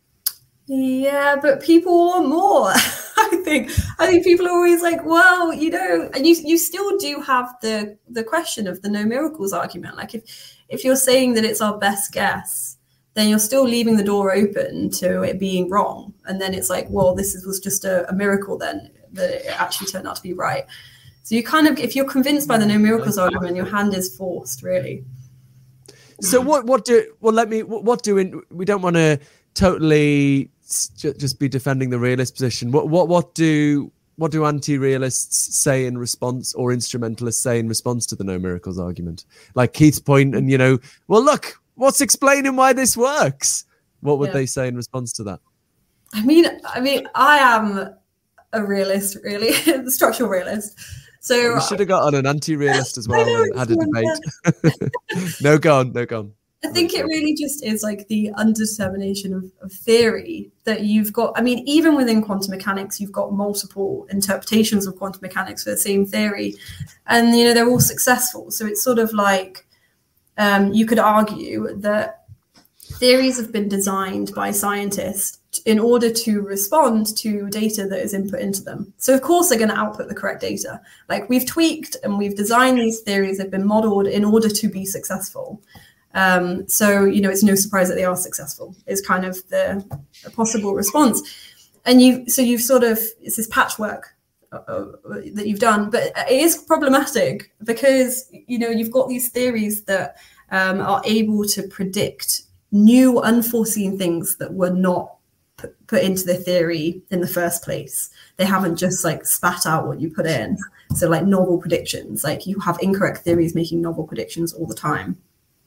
Yeah, but people want more. I think. I think people are always like, well, you know, and you you still do have the the question of the no miracles argument. Like if if you're saying that it's our best guess, then you're still leaving the door open to it being wrong. And then it's like, well, this is, was just a, a miracle then that it actually turned out to be right. So you kind of, if you're convinced by the no miracles argument, your hand is forced, really. So what, what do, well, let me, what do, in, we don't want to totally realists ju- just be defending the realist position? What what what do what do anti-realists say in response, or instrumentalists say in response to the no miracles argument? Like Keith's point, and you know, well, look, what's explaining why this works? What would yeah. they say in response to that? I mean, I mean, I am a realist, really, the structural realist. So we should have got on an anti-realist as well and had a debate. no, go on, no, go on. I think it really just is like the undetermination of, of theory that you've got. I mean, even within quantum mechanics, you've got multiple interpretations of quantum mechanics for the same theory, and you know they're all successful. So it's sort of like um, you could argue that theories have been designed by scientists in order to respond to data that is input into them. So of course they're going to output the correct data. Like we've tweaked and we've designed these theories, they've been modeled in order to be successful. Um, so, you know, it's no surprise that they are successful is kind of the, the possible response. And you, so you've sort of, it's this patchwork uh, uh, that you've done, but it is problematic because, you know, you've got these theories that um, are able to predict new unforeseen things that were not put, put into the theory in the first place. They haven't just like spat out what you put in. So like novel predictions, like you have incorrect theories making novel predictions all the time.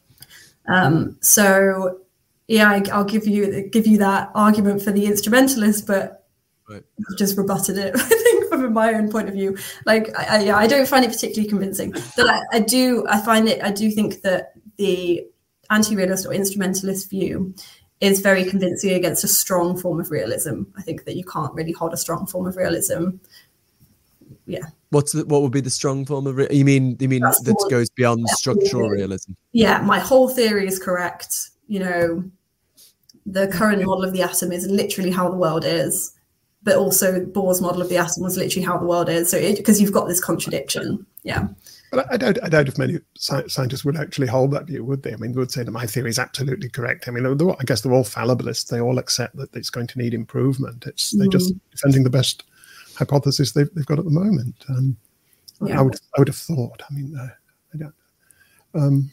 Um, so yeah, I, I'll give you give you that argument for the instrumentalist, but right. I've just rebutted it. I think from my own point of view, like I, I, yeah, I don't find it particularly convincing. But I, I do, I find it, I do think that the anti-realist or instrumentalist view is very convincing against a strong form of realism. I think that you can't really hold a strong form of realism. Yeah. What's the, what would be the strong form of re- you mean you mean That's that more, goes beyond yeah, structural realism? Yeah, my whole theory is correct. You know, the current model of the atom is literally how the world is, but also Bohr's model of the atom was literally how the world is. So because you've got this contradiction. Yeah. But I doubt, I doubt if many scientists would actually hold that view, would they? I mean, they would say that my theory is absolutely correct. I mean, I guess they're all fallibilists. They all accept that it's going to need improvement. It's they're mm. just defending the best hypothesis they've, they've got at the moment. Um, yeah. I would, I would have thought. I mean, uh, I don't. Um,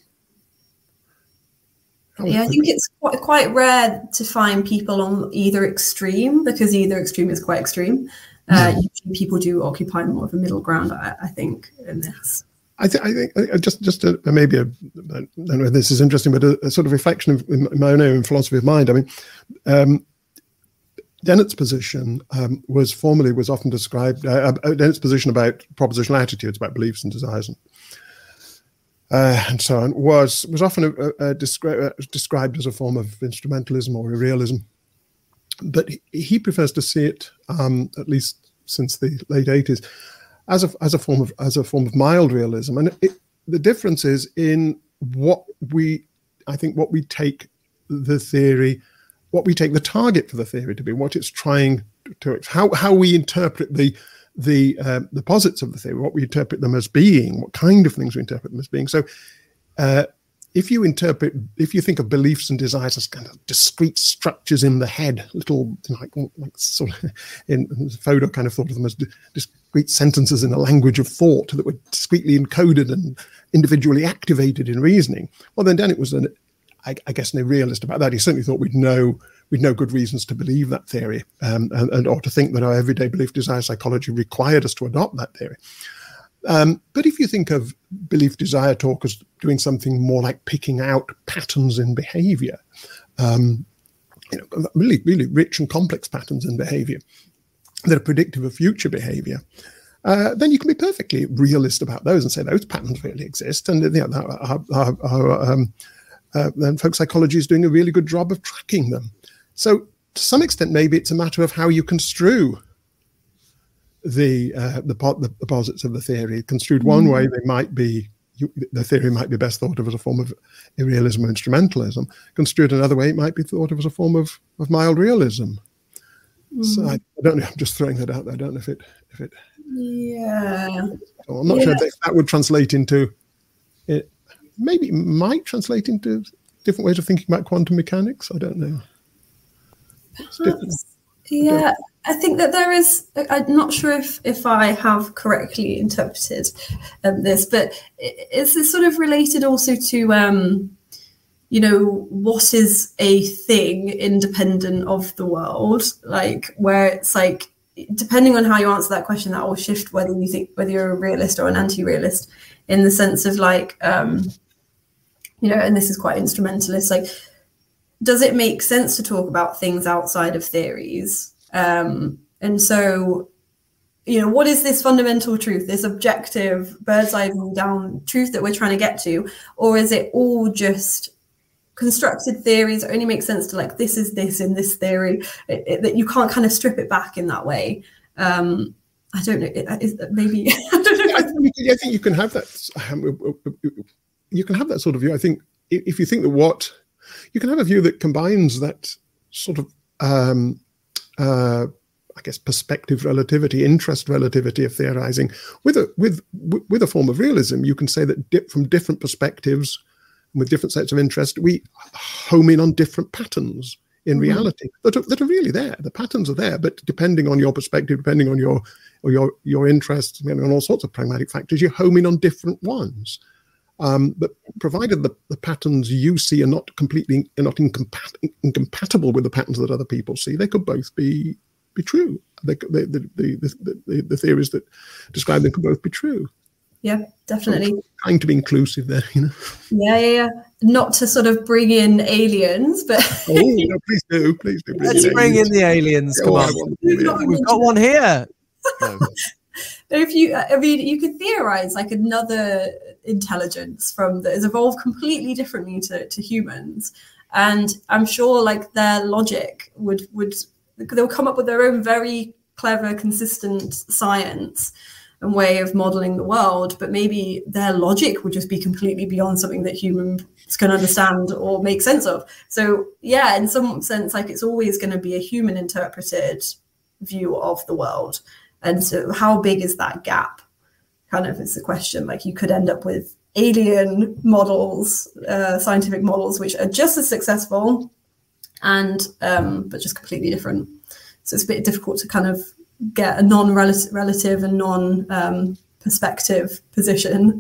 I yeah, I think it's quite, quite rare to find people on either extreme because either extreme is quite extreme. Uh, yeah. Usually people do occupy more of a middle ground, I, I think, in this. I, th- I think uh, just just a, maybe a, I don't know if this is interesting, but a, a sort of reflection of my own philosophy of mind. I mean, um, Dennett's position um, was formerly was often described. Uh, uh, Dennett's position about propositional attitudes, about beliefs and desires, and, uh, and so on, was was often uh, uh, descri- uh, described as a form of instrumentalism or realism. But he, he prefers to see it, um, at least since the late eighties. As a as a form of as a form of mild realism, and it, the difference is in what we, I think, what we take the theory, what we take the target for the theory to be, what it's trying to, how how we interpret the the uh, the posits of the theory, what we interpret them as being, what kind of things we interpret them as being. So, uh, if you interpret, if you think of beliefs and desires as kind of discrete structures in the head, little like like sort of in Fodor kind of thought of them as discrete sentences in a language of thought that were discretely encoded and individually activated in reasoning. Well, then Dennett was an, I, I guess, an realist about that. He certainly thought we'd know we'd know good reasons to believe that theory, um, and, and or to think that our everyday belief desire psychology required us to adopt that theory. Um, but if you think of belief desire talk as doing something more like picking out patterns in behavior, um, you know, really, really rich and complex patterns in behavior that are predictive of future behavior, uh, then you can be perfectly realist about those and say those patterns really exist. And you know, our, our, our, um, uh, then folk psychology is doing a really good job of tracking them. So to some extent, maybe it's a matter of how you construe the uh, the, the the posits of the theory. Construed one mm. way, they might be you, the theory might be best thought of as a form of irrealism or instrumentalism. Construed another way, it might be thought of as a form of, of mild realism. Mm. So I, I don't know. I'm just throwing that out there. I don't know if it if it. Yeah. So I'm not yeah. sure if that would translate into it. Maybe it might translate into different ways of thinking about quantum mechanics. I don't know. Yeah. I think that there is, I'm not sure if, if I have correctly interpreted um, this, but it's sort of related also to um, you know, what is a thing independent of the world? Like, where it's like, depending on how you answer that question, that will shift whether you think whether you're a realist or an anti-realist, in the sense of like, um, you know, and this is quite instrumentalist, like, does it make sense to talk about things outside of theories? Um, and so, you know, what is this fundamental truth, this objective bird's eye view down truth that we're trying to get to? Or is it all just constructed theories that only make sense to like, this is this in this theory, it, it, that you can't kind of strip it back in that way? Um, I don't know, it, is, maybe, I don't know. I think, I think you can have that, you can have that sort of view. I think if you think that what, you can have a view that combines that sort of, um, uh, I guess, perspective relativity, interest relativity of theorizing with a with with a form of realism. You can say that di- from different perspectives, with different sets of interest, we home in on different patterns in reality mm-hmm. that are, that are really there. The patterns are there, but depending on your perspective, depending on your or your your interests, depending on all sorts of pragmatic factors, you home in on different ones. Um, but provided the, the patterns you see are not completely are not incompat- incompatible with the patterns that other people see, they could both be be true. They, the, the, the, the, the theories that describe them could both be true. Yeah, definitely. So trying to be inclusive there, you know. Yeah, yeah, yeah. Not to sort of bring in aliens, but oh, no, please do, please do. Bring Let's in bring aliens. in the aliens. Come Oh, on, We've got, we've got one here. No. If you, I mean, you could theorize like another intelligence from that has evolved completely differently to, to humans, and I'm sure like their logic would would they'll come up with their own very clever, consistent science and way of modeling the world, but maybe their logic would just be completely beyond something that humans can understand or make sense of. So yeah, in some sense, like it's always going to be a human interpreted view of the world. And so how big is that gap? Kind of is the question. Like you could end up with alien models, uh, scientific models, which are just as successful and um, but just completely different. So it's a bit difficult to kind of get a non-relative relative and non-perspective um, position.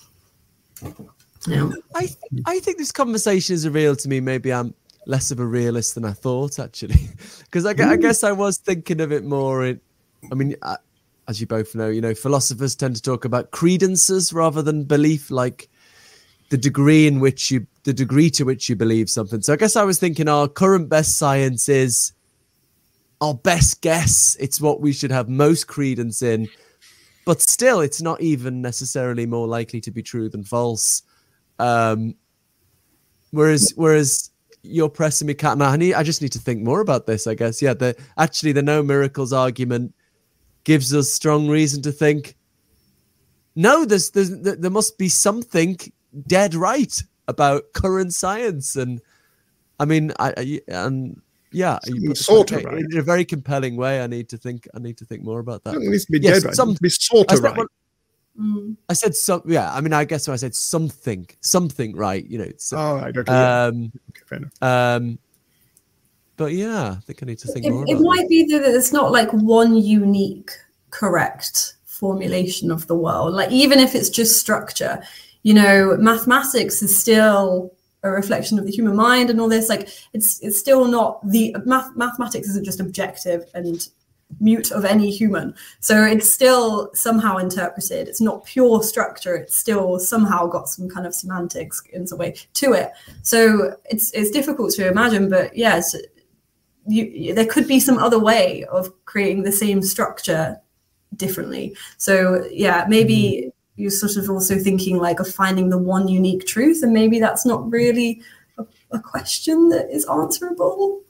Yeah. I th- I think this conversation is real to me. Maybe I'm less of a realist than I thought, actually, because I, I guess I was thinking of it more in, I mean, I, as you both know, you know, philosophers tend to talk about credences rather than belief, like the degree in which you, the degree to which you believe something. So I guess I was thinking our current best science is our best guess. It's what we should have most credence in, but still it's not even necessarily more likely to be true than false. Um, whereas, whereas you're pressing me, Kat, and I need, I just need to think more about this, I guess. Yeah. The, actually the no miracles argument gives us strong reason to think, no, there's, there's, there must be something dead right about current science. And I mean, I, I and yeah, you sort of okay, right. in a very compelling way. I need to think, I need to think more about that. It needs to be yes, dead right. Some, it needs to be sort of I said, right. well, mm. I said some, yeah, I mean, I guess when I said something, something right, you know, it's, oh, right, okay, um, yeah. Okay, fair enough. Um, but yeah, I think I need to think it, more it about might that. be that it's not like one unique correct formulation of the world. Like even if it's just structure, you know, mathematics is still a reflection of the human mind and all this. Like it's it's still not the math, mathematics isn't just objective and mute of any human. So it's still somehow interpreted. It's not pure structure. It's still somehow got some kind of semantics in some way to it. So it's it's difficult to imagine, but yes, you, there could be some other way of creating the same structure differently. So yeah, maybe you're sort of also thinking like of finding the one unique truth, and maybe that's not really a, a question that is answerable.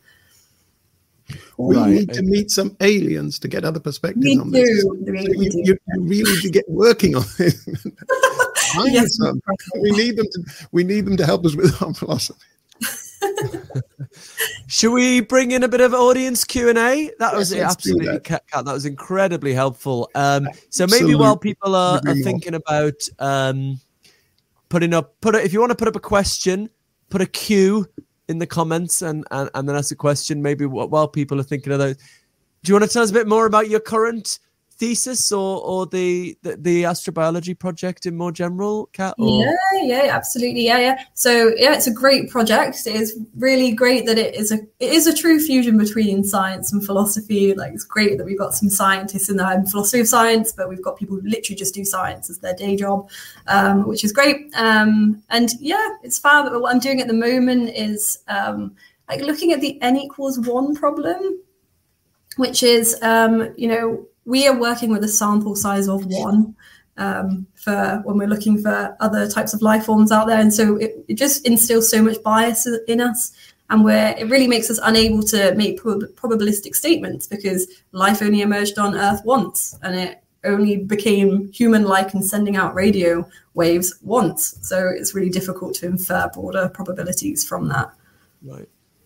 We Right. need to meet some aliens to get other perspectives We on this. do. So We, you, we do. you, you really need to get working on it. Find Yes. some. We need them to. We need them to help us with our philosophy. Should we bring in a bit of audience Q and A? That Yes, was let's do absolutely, that. Kat, Kat, that was incredibly helpful. Um, so maybe Absolutely. while people are, are Agree more. thinking about um, putting up, put a, if you want to put up a question, put a Q in the comments and, and, and then ask a question. Maybe wh- while people are thinking of those. Do you want to tell us a bit more about your current thesis or or the, the the astrobiology project in more general, Kat? Or? Yeah, yeah, absolutely, yeah, yeah. So yeah, it's a great project. It is really great that it is a it is a true fusion between science and philosophy. Like, it's great that we've got some scientists in the philosophy of science, but we've got people who literally just do science as their day job, um, which is great. Um, and yeah, it's fab. But what I'm doing at the moment is um, like looking at the n equals one problem, which is um, you know. We are working with a sample size of one um, for when we're looking for other types of life forms out there. And so it, it just instills so much bias in us, and where it really makes us unable to make prob- probabilistic statements, because life only emerged on Earth once, and it only became human-like and sending out radio waves once. So it's really difficult to infer broader probabilities from that. Right.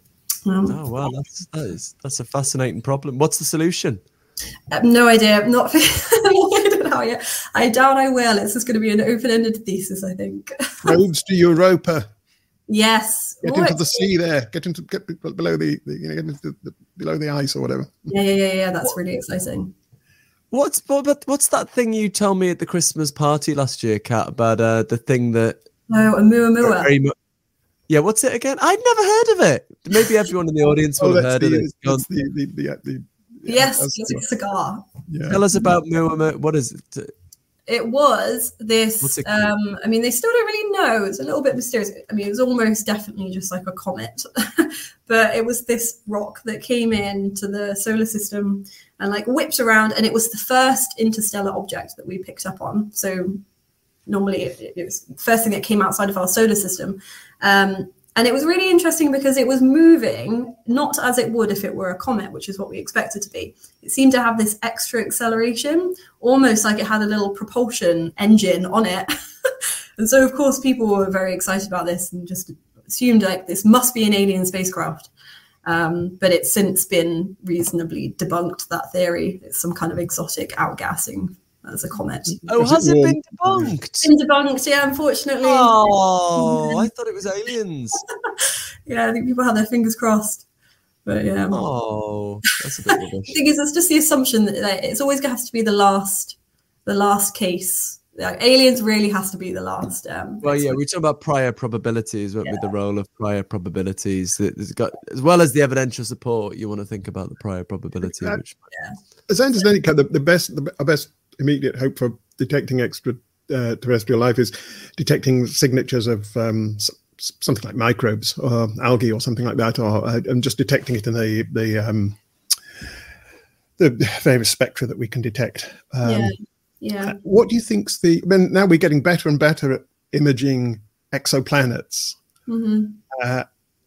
Um, oh, wow. That's, that is, that's a fascinating problem. What's the solution? I have no idea. I'm not figured it out yet. I doubt I will. It's just going to be an open-ended thesis, I think. Roads to Europa. Yes. Get oh, into the sea there. Get into get below the, the you know, get into the, below the ice or whatever. Yeah, yeah, yeah, yeah. That's what, really exciting. What's what, what's that thing you told me at the Christmas party last year, Kat, about uh, the thing that? Oh, Oumuamua. Mu- yeah, what's it again? I'd never heard of it. Maybe everyone in the audience will oh, have heard the, of it. That's the the the. the Yes, yeah, it's a cigar. Yeah. Tell us about Muhammad. What is it? It was this, it um, I mean, they still don't really know. It's a little bit mysterious. I mean, it was almost definitely just like a comet, but it was this rock that came into the solar system and like whipped around, and it was the first interstellar object that we picked up on. So normally it, it was the first thing that came outside of our solar system. Um, And it was really interesting because it was moving, not as it would if it were a comet, which is what we expect it to be. It seemed to have this extra acceleration, almost like it had a little propulsion engine on it. And so, of course, people were very excited about this and just assumed like this must be an alien spacecraft. Um, but it's since been reasonably debunked, that theory. It's some kind of exotic outgassing as a comet. Oh, has it been debunked? It's been debunked, yeah, unfortunately. Oh, I thought it was aliens. Yeah, I think people had their fingers crossed. But yeah. Oh, that's a bit rubbish. The thing is, it's just the assumption that like, it's always going to have to be the last, the last case. Like, aliens really has to be the last. Um, well, yeah, we're talking about prior probabilities, what yeah. with the role of prior probabilities. It's got, as well as the evidential support, you want to think about the prior probability. That, which, yeah. As I understand it, the, the best, the best immediate hope for detecting extra uh, terrestrial life is detecting signatures of um, s- something like microbes or algae or something like that, or uh, and just detecting it in the the um, the various spectra that we can detect. Um, yeah. Yeah. What do you think's the? I mean, now we're getting better and better at imaging exoplanets. Mm-hmm. Uh,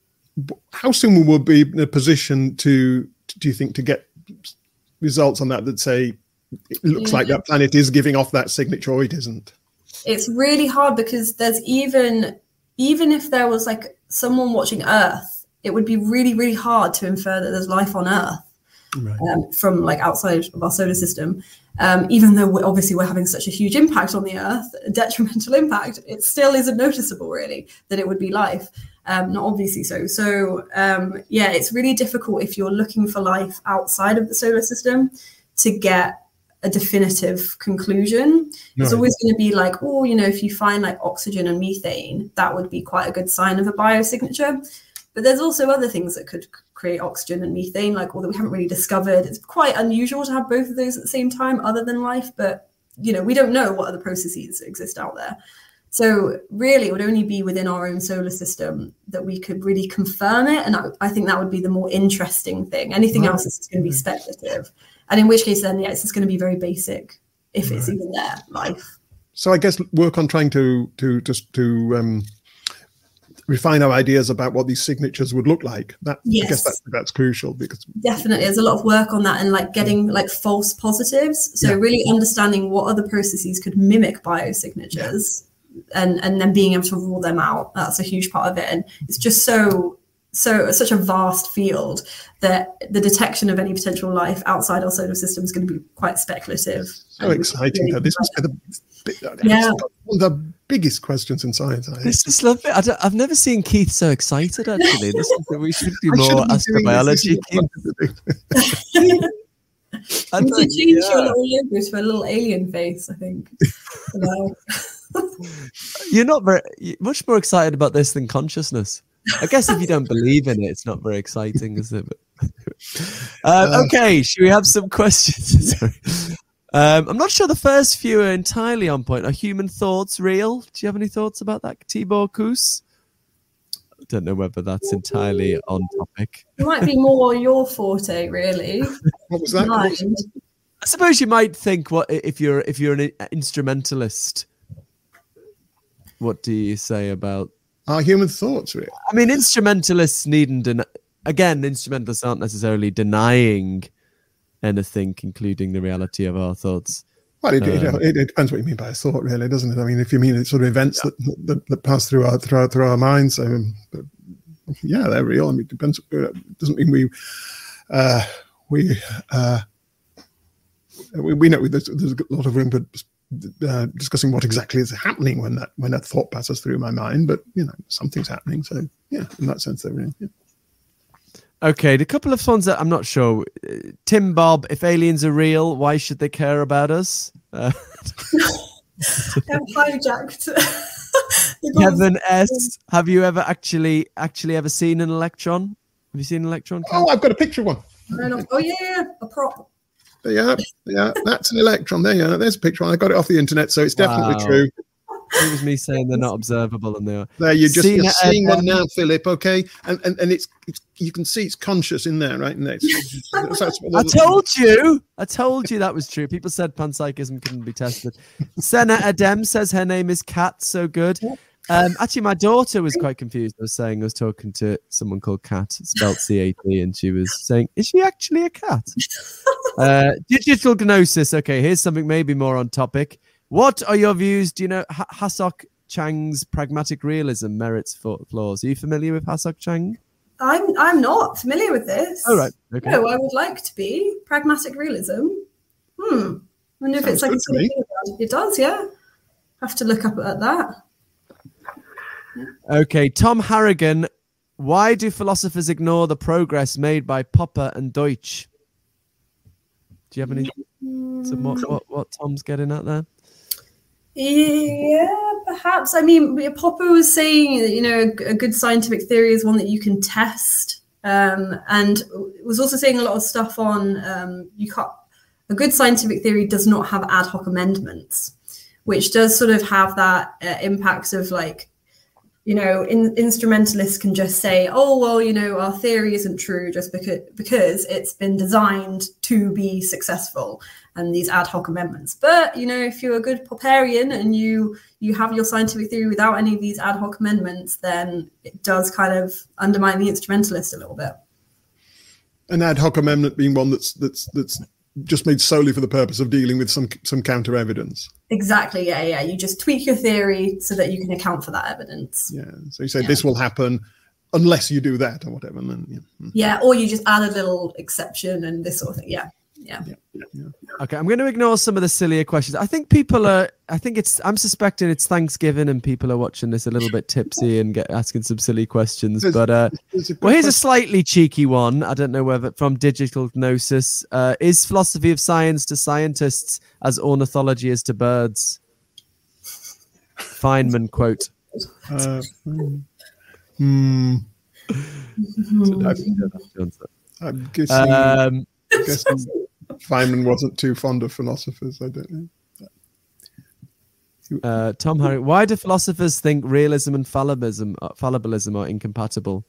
how soon will we be in a position to, do you think, to get results on that that say it looks yeah. like that planet is giving off that signature or it isn't? It's really hard because there's even even if there was like someone watching Earth, it would be really really hard to infer that there's life on Earth. Right. Um, from like outside of our solar system, um, even though we're, obviously we're having such a huge impact on the Earth, a detrimental impact, it still isn't noticeable really that it would be life. Um, not obviously so. So um, yeah, it's really difficult if you're looking for life outside of the solar system to get a definitive conclusion. No. It's always going to be like, oh, you know, if you find like oxygen and methane, that would be quite a good sign of a biosignature. But there's also other things that could create oxygen and methane, like, although we haven't really discovered. It's quite unusual to have both of those at the same time other than life, but, you know, we don't know what other processes exist out there. So really, it would only be within our own solar system that we could really confirm it. And I, I think that would be the more interesting thing. Anything right. else is going to be speculative. And in which case, then, yeah, it's just going to be very basic, if right. it's even there, life. So I guess work on trying to, to, to, to, um, refine our ideas about what these signatures would look like. That yes. I guess that's that's crucial because definitely there's a lot of work on that and like getting like false positives. So yeah. really understanding what other processes could mimic biosignatures yeah. and and then being able to rule them out. That's a huge part of it. And it's just so so such a vast field that the detection of any potential life outside our solar system is going to be quite speculative. So exciting. Really this is the, yeah. one of the biggest questions in science. I this is lovely. I I've never seen Keith so excited, actually. This is, we should do more astrobiology. I You need to think, change yeah. your little logo to a little alien face, I think. No. You're not very you're much more excited about this than consciousness. I guess if you don't believe in it, it's not very exciting, is it? uh, Uh, okay, should we have some questions? Sorry. Um, I'm not sure the first few are entirely on point. Are human thoughts real? Do you have any thoughts about that, Tibor Kus? I don't know whether that's entirely on topic. It might be more your forte, really. What was that? What was- Mind. I suppose you might think, what if you're if you're an instrumentalist? What do you say about? Are human thoughts real? I mean, instrumentalists needn't. Den- again, instrumentalists aren't necessarily denying anything, including the reality of our thoughts. Well, it, it, Um, it, it depends what you mean by a thought, really, doesn't it? I mean, if you mean it's sort of events that, that that pass through our through our, through our minds, um, but yeah, they're real. I mean, it depends. It doesn't mean we uh, we, uh, we we know there's, there's a lot of room for uh, discussing what exactly is happening when that when that thought passes through my mind. But you know, something's happening. So yeah, in that sense, they're real. Yeah. Okay, the couple of ones that I'm not sure. Uh, Tim Bob, if aliens are real, why should they care about us? Uh, I've hijacked. the Kevin S, have you ever actually actually ever seen an electron? Have you seen an electron? Kev? Oh, I've got a picture of one. conversation. Oh yeah, yeah, a prop. Yeah, yeah, that's an electron. There you go. There's a picture. I got it off the internet, so it's definitely Wow. true. It was me saying they're not observable, and they are. There, you're just Seen you're it, seeing uh, one now, Philip. Okay, and and, and it's, it's you can see it's conscious in there, right? And it's, it's, that's what I told you. I told you that was true. People said panpsychism couldn't be tested. Senna Adem says her name is Kat. So good. Um, actually, my daughter was quite confused. I was saying I was talking to someone called Kat, spelled C A T, and she was saying, "Is she actually a cat?" uh, digital gnosis. Okay, here's something maybe more on topic. What are your views? Do you know H- Hasok Chang's pragmatic realism merits for flaws? Are you familiar with Hasok Chang? I'm I'm not familiar with this. Oh, right. Okay. No, I would like to be. Pragmatic realism. Hmm. I wonder if Sounds it's like good a to sort of me. thing about- It does, yeah. Have to look up at that. Okay, Tom Harrigan. Why do philosophers ignore the progress made by Popper and Deutsch? Do you have any? So what, what, what Tom's getting at there? Yeah, perhaps. I mean, Popper was saying that, you know, a, a good scientific theory is one that you can test. Um, and was also saying a lot of stuff on um, you can't, a good scientific theory does not have ad hoc amendments, which does sort of have that uh, impact of like, you know, in, instrumentalists can just say, oh, well, you know, our theory isn't true just because because it's been designed to be successful and these ad hoc amendments. But, you know, if you're a good Popperian and you you have your scientific theory without any of these ad hoc amendments, then it does kind of undermine the instrumentalist a little bit. An ad hoc amendment being one that's that's that's just made solely for the purpose of dealing with some some counter evidence. Exactly. Yeah, yeah. You just tweak your theory so that you can account for that evidence. Yeah. So you say Yeah. this will happen unless you do that or whatever. And then yeah. Yeah, or you just add a little exception and this sort of thing. Yeah, yeah. Yeah, yeah, yeah. Okay, I'm going to ignore some of the sillier questions. I think people are. I think it's. I'm suspecting it's Thanksgiving and people are watching this a little bit tipsy and get asking some silly questions. There's- But uh, There's a good well, here's a question. slightly cheeky one. I don't know whether from Digital Gnosis. Uh, is philosophy of science to scientists as ornithology is to birds? Feynman quote. Uh, hmm. I'm guessing, Um, guessing Feynman wasn't too fond of philosophers. I don't know. uh, Tom Harry, why do philosophers think realism and fallibilism, uh, fallibilism are incompatible?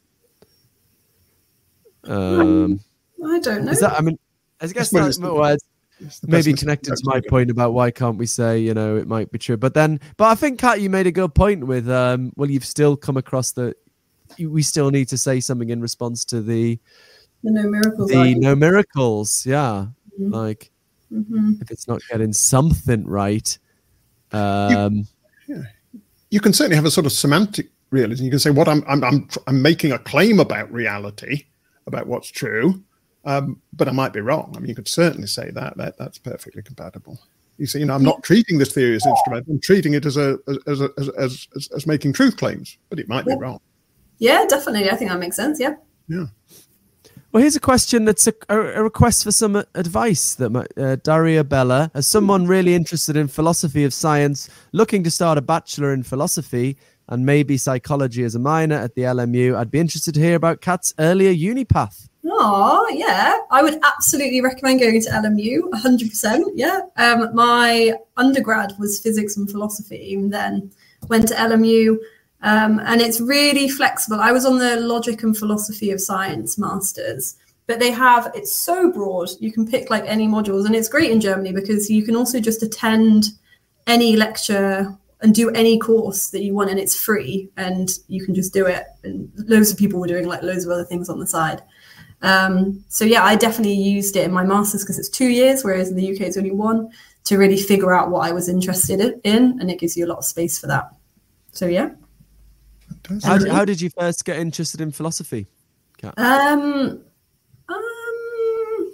Um, I don't know. is that? I mean, I guess suppose that's it's the- well, it's It's the maybe pessimistic connected to approach my to it. point about why can't we say, you know, it might be true. But then, but I think, Kat, you made a good point with, um, well, you've still come across the, you- we still need to say something in response to the The no miracles. the argument. no miracles. Yeah, Mhm. like Mhm. if it's not getting something right. Um, You can certainly have a sort of semantic realism. You can say, "What I'm, I'm, I'm, tr- I'm making a claim about reality, about what's true, um, but I might be wrong." I mean, you could certainly say that. That that's perfectly compatible. You see, you know, I'm not treating this theory as instrument. I'm treating it as a as a, as, as, as, as making truth claims, but it might be Yeah. wrong. Yeah, definitely. I think that makes sense. Yeah. Yeah. Well, here's a question that's a, a request for some advice that uh, Daria Bella, as someone really interested in philosophy of science, looking to start a bachelor in philosophy and maybe psychology as a minor at the L M U, I'd be interested to hear about Kat's earlier uni path. Oh, yeah. I would absolutely recommend going to L M U, one hundred percent. Yeah. Um, my undergrad was physics and philosophy, and then went to L M U. Um, and it's really flexible. I was on the logic and philosophy of science masters, but they have, it's so broad. You can pick like any modules, and it's great in Germany because you can also just attend any lecture and do any course that you want, and it's free, and you can just do it. And loads of people were doing like loads of other things on the side. Um, so yeah, I definitely used it in my master's because it's two years, whereas in the U K it's only one, to really figure out what I was interested in, and it gives you a lot of space for that. So yeah. How, how did you first get interested in philosophy, Kat? Um, um,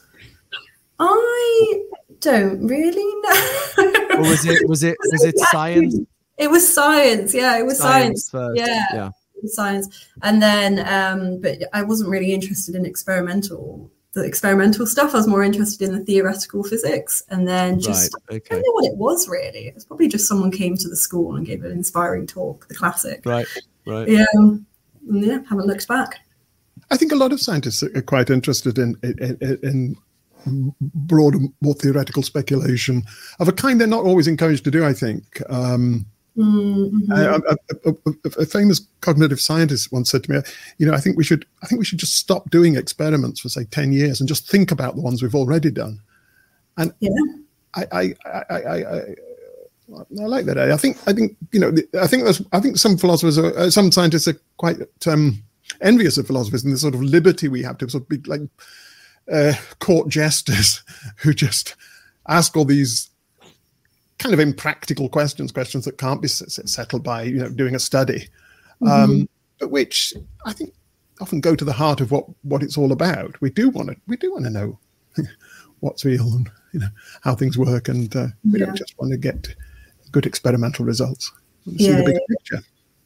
I don't really know. Or was it was it was it science? It was science, yeah. It was science, science. First. Yeah, yeah. It was science, and then um, but I wasn't really interested in experimental the experimental stuff. I was more interested in the theoretical physics, and then just right, okay. I don't know what it was really. It was probably just someone came to the school and gave an inspiring talk, the classic. Right, right. Yeah, and yeah, haven't looked back. I think a lot of scientists are quite interested in in, in broader, more theoretical speculation of a kind they're not always encouraged to do, I think. Um, Mm-hmm. a, a, a, a famous cognitive scientist once said to me, you know, I think we should, I think we should just stop doing experiments for say ten years and just think about the ones we've already done. And yeah, I, I, I, I, I, I like that. I think, I think, you know, I think there's, I think some philosophers, are, some scientists are quite um, envious of philosophers and the sort of liberty we have to sort of be like uh, court jesters who just ask all these kind of impractical questions, questions that can't be s- settled by, you know, doing a study, um, mm-hmm. but which I think often go to the heart of what, what it's all about. We do want to, we do want to know what's real and, you know, how things work, and uh, we yeah. don't just want to get good experimental results. We see yeah, the bigger yeah. picture.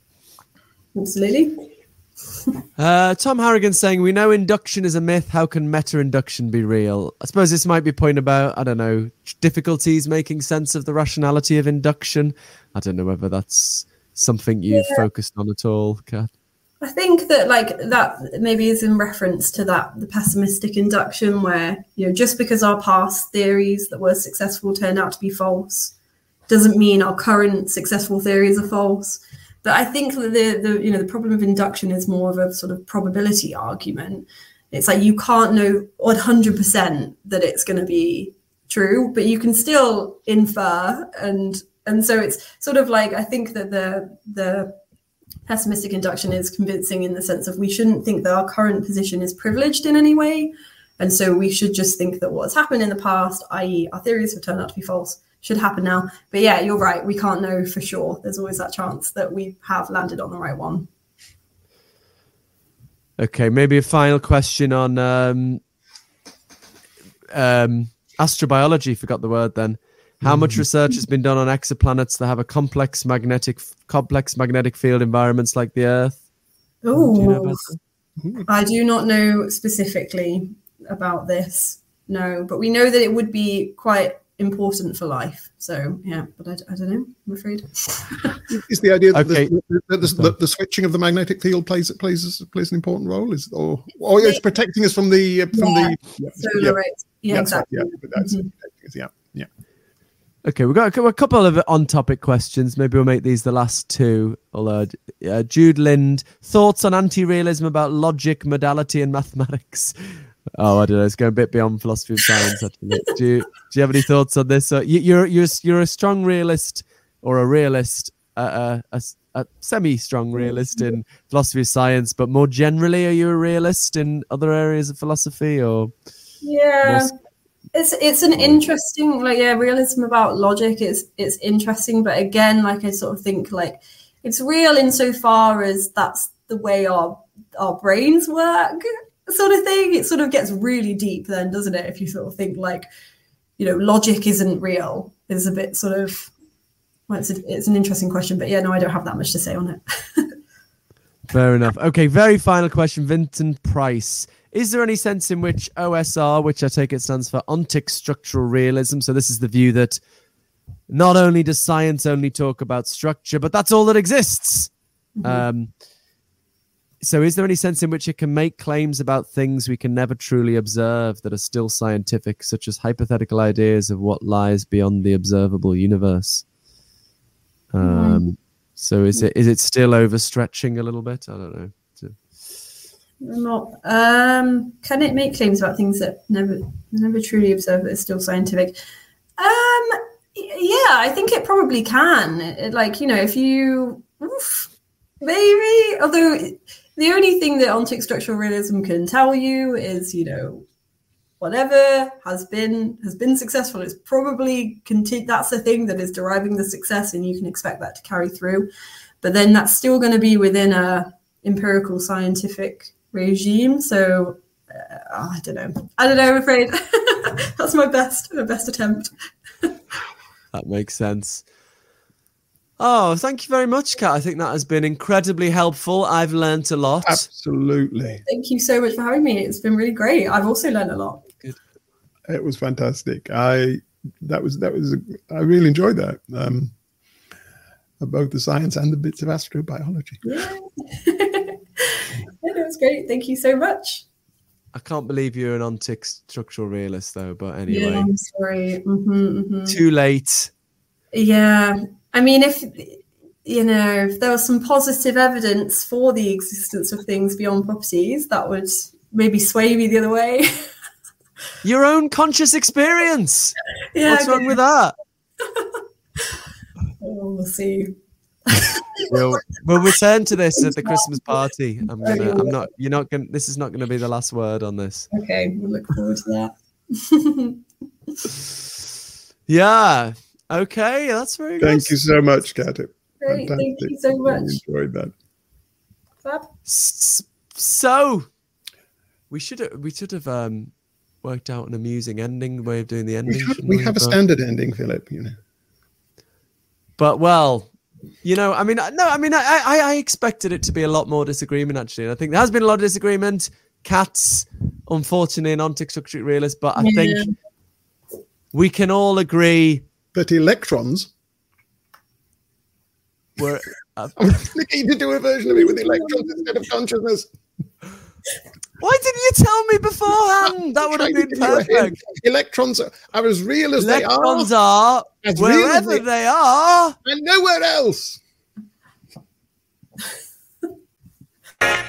Absolutely. Uh, Tom Harrigan saying, we know induction is a myth. How can meta-induction be real? I suppose this might be a point about, I don't know, difficulties making sense of the rationality of induction. I don't know whether that's something you've yeah. focused on at all, Kat. I think that like that maybe is in reference to that, the pessimistic induction where, you know, just because our past theories that were successful turned out to be false doesn't mean our current successful theories are false. But I think that the, the you know the problem of induction is more of a sort of probability argument. It's like you can't know one hundred percent that it's going to be true, but you can still infer, and and so it's sort of like, I think that the the pessimistic induction is convincing in the sense of we shouldn't think that our current position is privileged in any way, and so we should just think that what's happened in the past, that is our theories have turned out to be false, should happen now. But yeah, you're right. We can't know for sure. There's always that chance that we have landed on the right one. Okay, maybe a final question on um, um, astrobiology. Forgot the word then. How much research has been done on exoplanets that have a complex magnetic, complex magnetic field environments like the Earth? Oh, do you know about that? I do not know specifically about this. No, but we know that it would be quite important for life. So yeah, but I, I don't know, I'm afraid. Is the idea that okay. the, the, the, the, the switching of the magnetic field plays plays plays an important role? Is or or it's protecting us from the from yeah. the yeah. solar yeah. rays? Yeah, yeah, exactly. Yeah, but that's mm-hmm. us, yeah, yeah. Okay, we've got a couple of on-topic questions. Maybe we'll make these the last two. Although, uh, Jude Lind, thoughts on anti-realism about logic, modality, and mathematics? Oh, I don't know. It's going a bit beyond philosophy of science. Actually, do you do you have any thoughts on this? Uh, you, you're you're you're a strong realist or a realist, uh, a, a, a semi-strong realist in philosophy of science, but more generally, are you a realist in other areas of philosophy or? Yeah, more... it's it's an interesting like yeah realism about logic. It's it's interesting, but again, like I sort of think like it's real insofar as that's the way our our brains work. Sort of thing. It sort of gets really deep then, doesn't it? If you sort of think like, you know, logic isn't real is a bit sort of, well, it's, a, it's an interesting question, but yeah, no, I don't have that much to say on it. Fair enough. Okay, very final question, Vincent Price. Is there any sense in which O S R, which I take it stands for Ontic Structural Realism, so this is the view that not only does science only talk about structure, but that's all that exists. Mm-hmm. Um, so is there any sense in which it can make claims about things we can never truly observe that are still scientific, such as hypothetical ideas of what lies beyond the observable universe? Um, mm-hmm. So is it is it still overstretching a little bit? I don't know. Not. Um, can it make claims about things that never never truly observed that are still scientific? Um, yeah, I think it probably can. It, like, you know, if you oof, maybe, although the only thing that ontic structural realism can tell you is, you know, whatever has been has been successful is probably conti- that's the thing that is deriving the success, and you can expect that to carry through. But then that's still going to be within a empirical scientific regime. So uh, oh, I don't know. I don't know. I'm afraid that's my best my best attempt. That makes sense. Oh, thank you very much, Kat. I think that has been incredibly helpful. I've learned a lot. Absolutely. Thank you so much for having me. It's been really great. I've also learned a lot. Good. It was fantastic. I that was that was I really enjoyed that. Um, about the science and the bits of astrobiology. Yeah. It was great. Thank you so much. I can't believe you're an ontic structural realist, though. But anyway, yeah, I'm sorry. Mm-hmm, mm-hmm. Too late. Yeah, I mean, if you know, if there was some positive evidence for the existence of things beyond properties, that would maybe sway me the other way. Your own conscious experience. Yeah, what's okay. wrong with that? Oh, we'll see. We'll, we'll return to this at the Christmas party. I'm gonna. I'm not. You're not gonna. This is not going to be the last word on this. Okay, we'll look forward to that. Yeah. Okay. That's very good. Thank you so much, Kat. Great. Fantastic. Thank you so much. I enjoyed that. Fab. So, we should have. We should have um, worked out an amusing ending way of doing the ending. We, should, we have a standard ending, Philip. You know. But well. You know, I mean, no, I mean, I, I, I expected it to be a lot more disagreement, actually. And I think there has been a lot of disagreement. Kat's, unfortunately, an ontic structural realist, but I yeah. think we can all agree that electrons were. Uh, I'm looking to do a version of it with electrons instead of consciousness. Why didn't you tell me beforehand? That would have been perfect. Electrons are, are as real as electrons they are. Electrons are wherever they, they are. And nowhere else.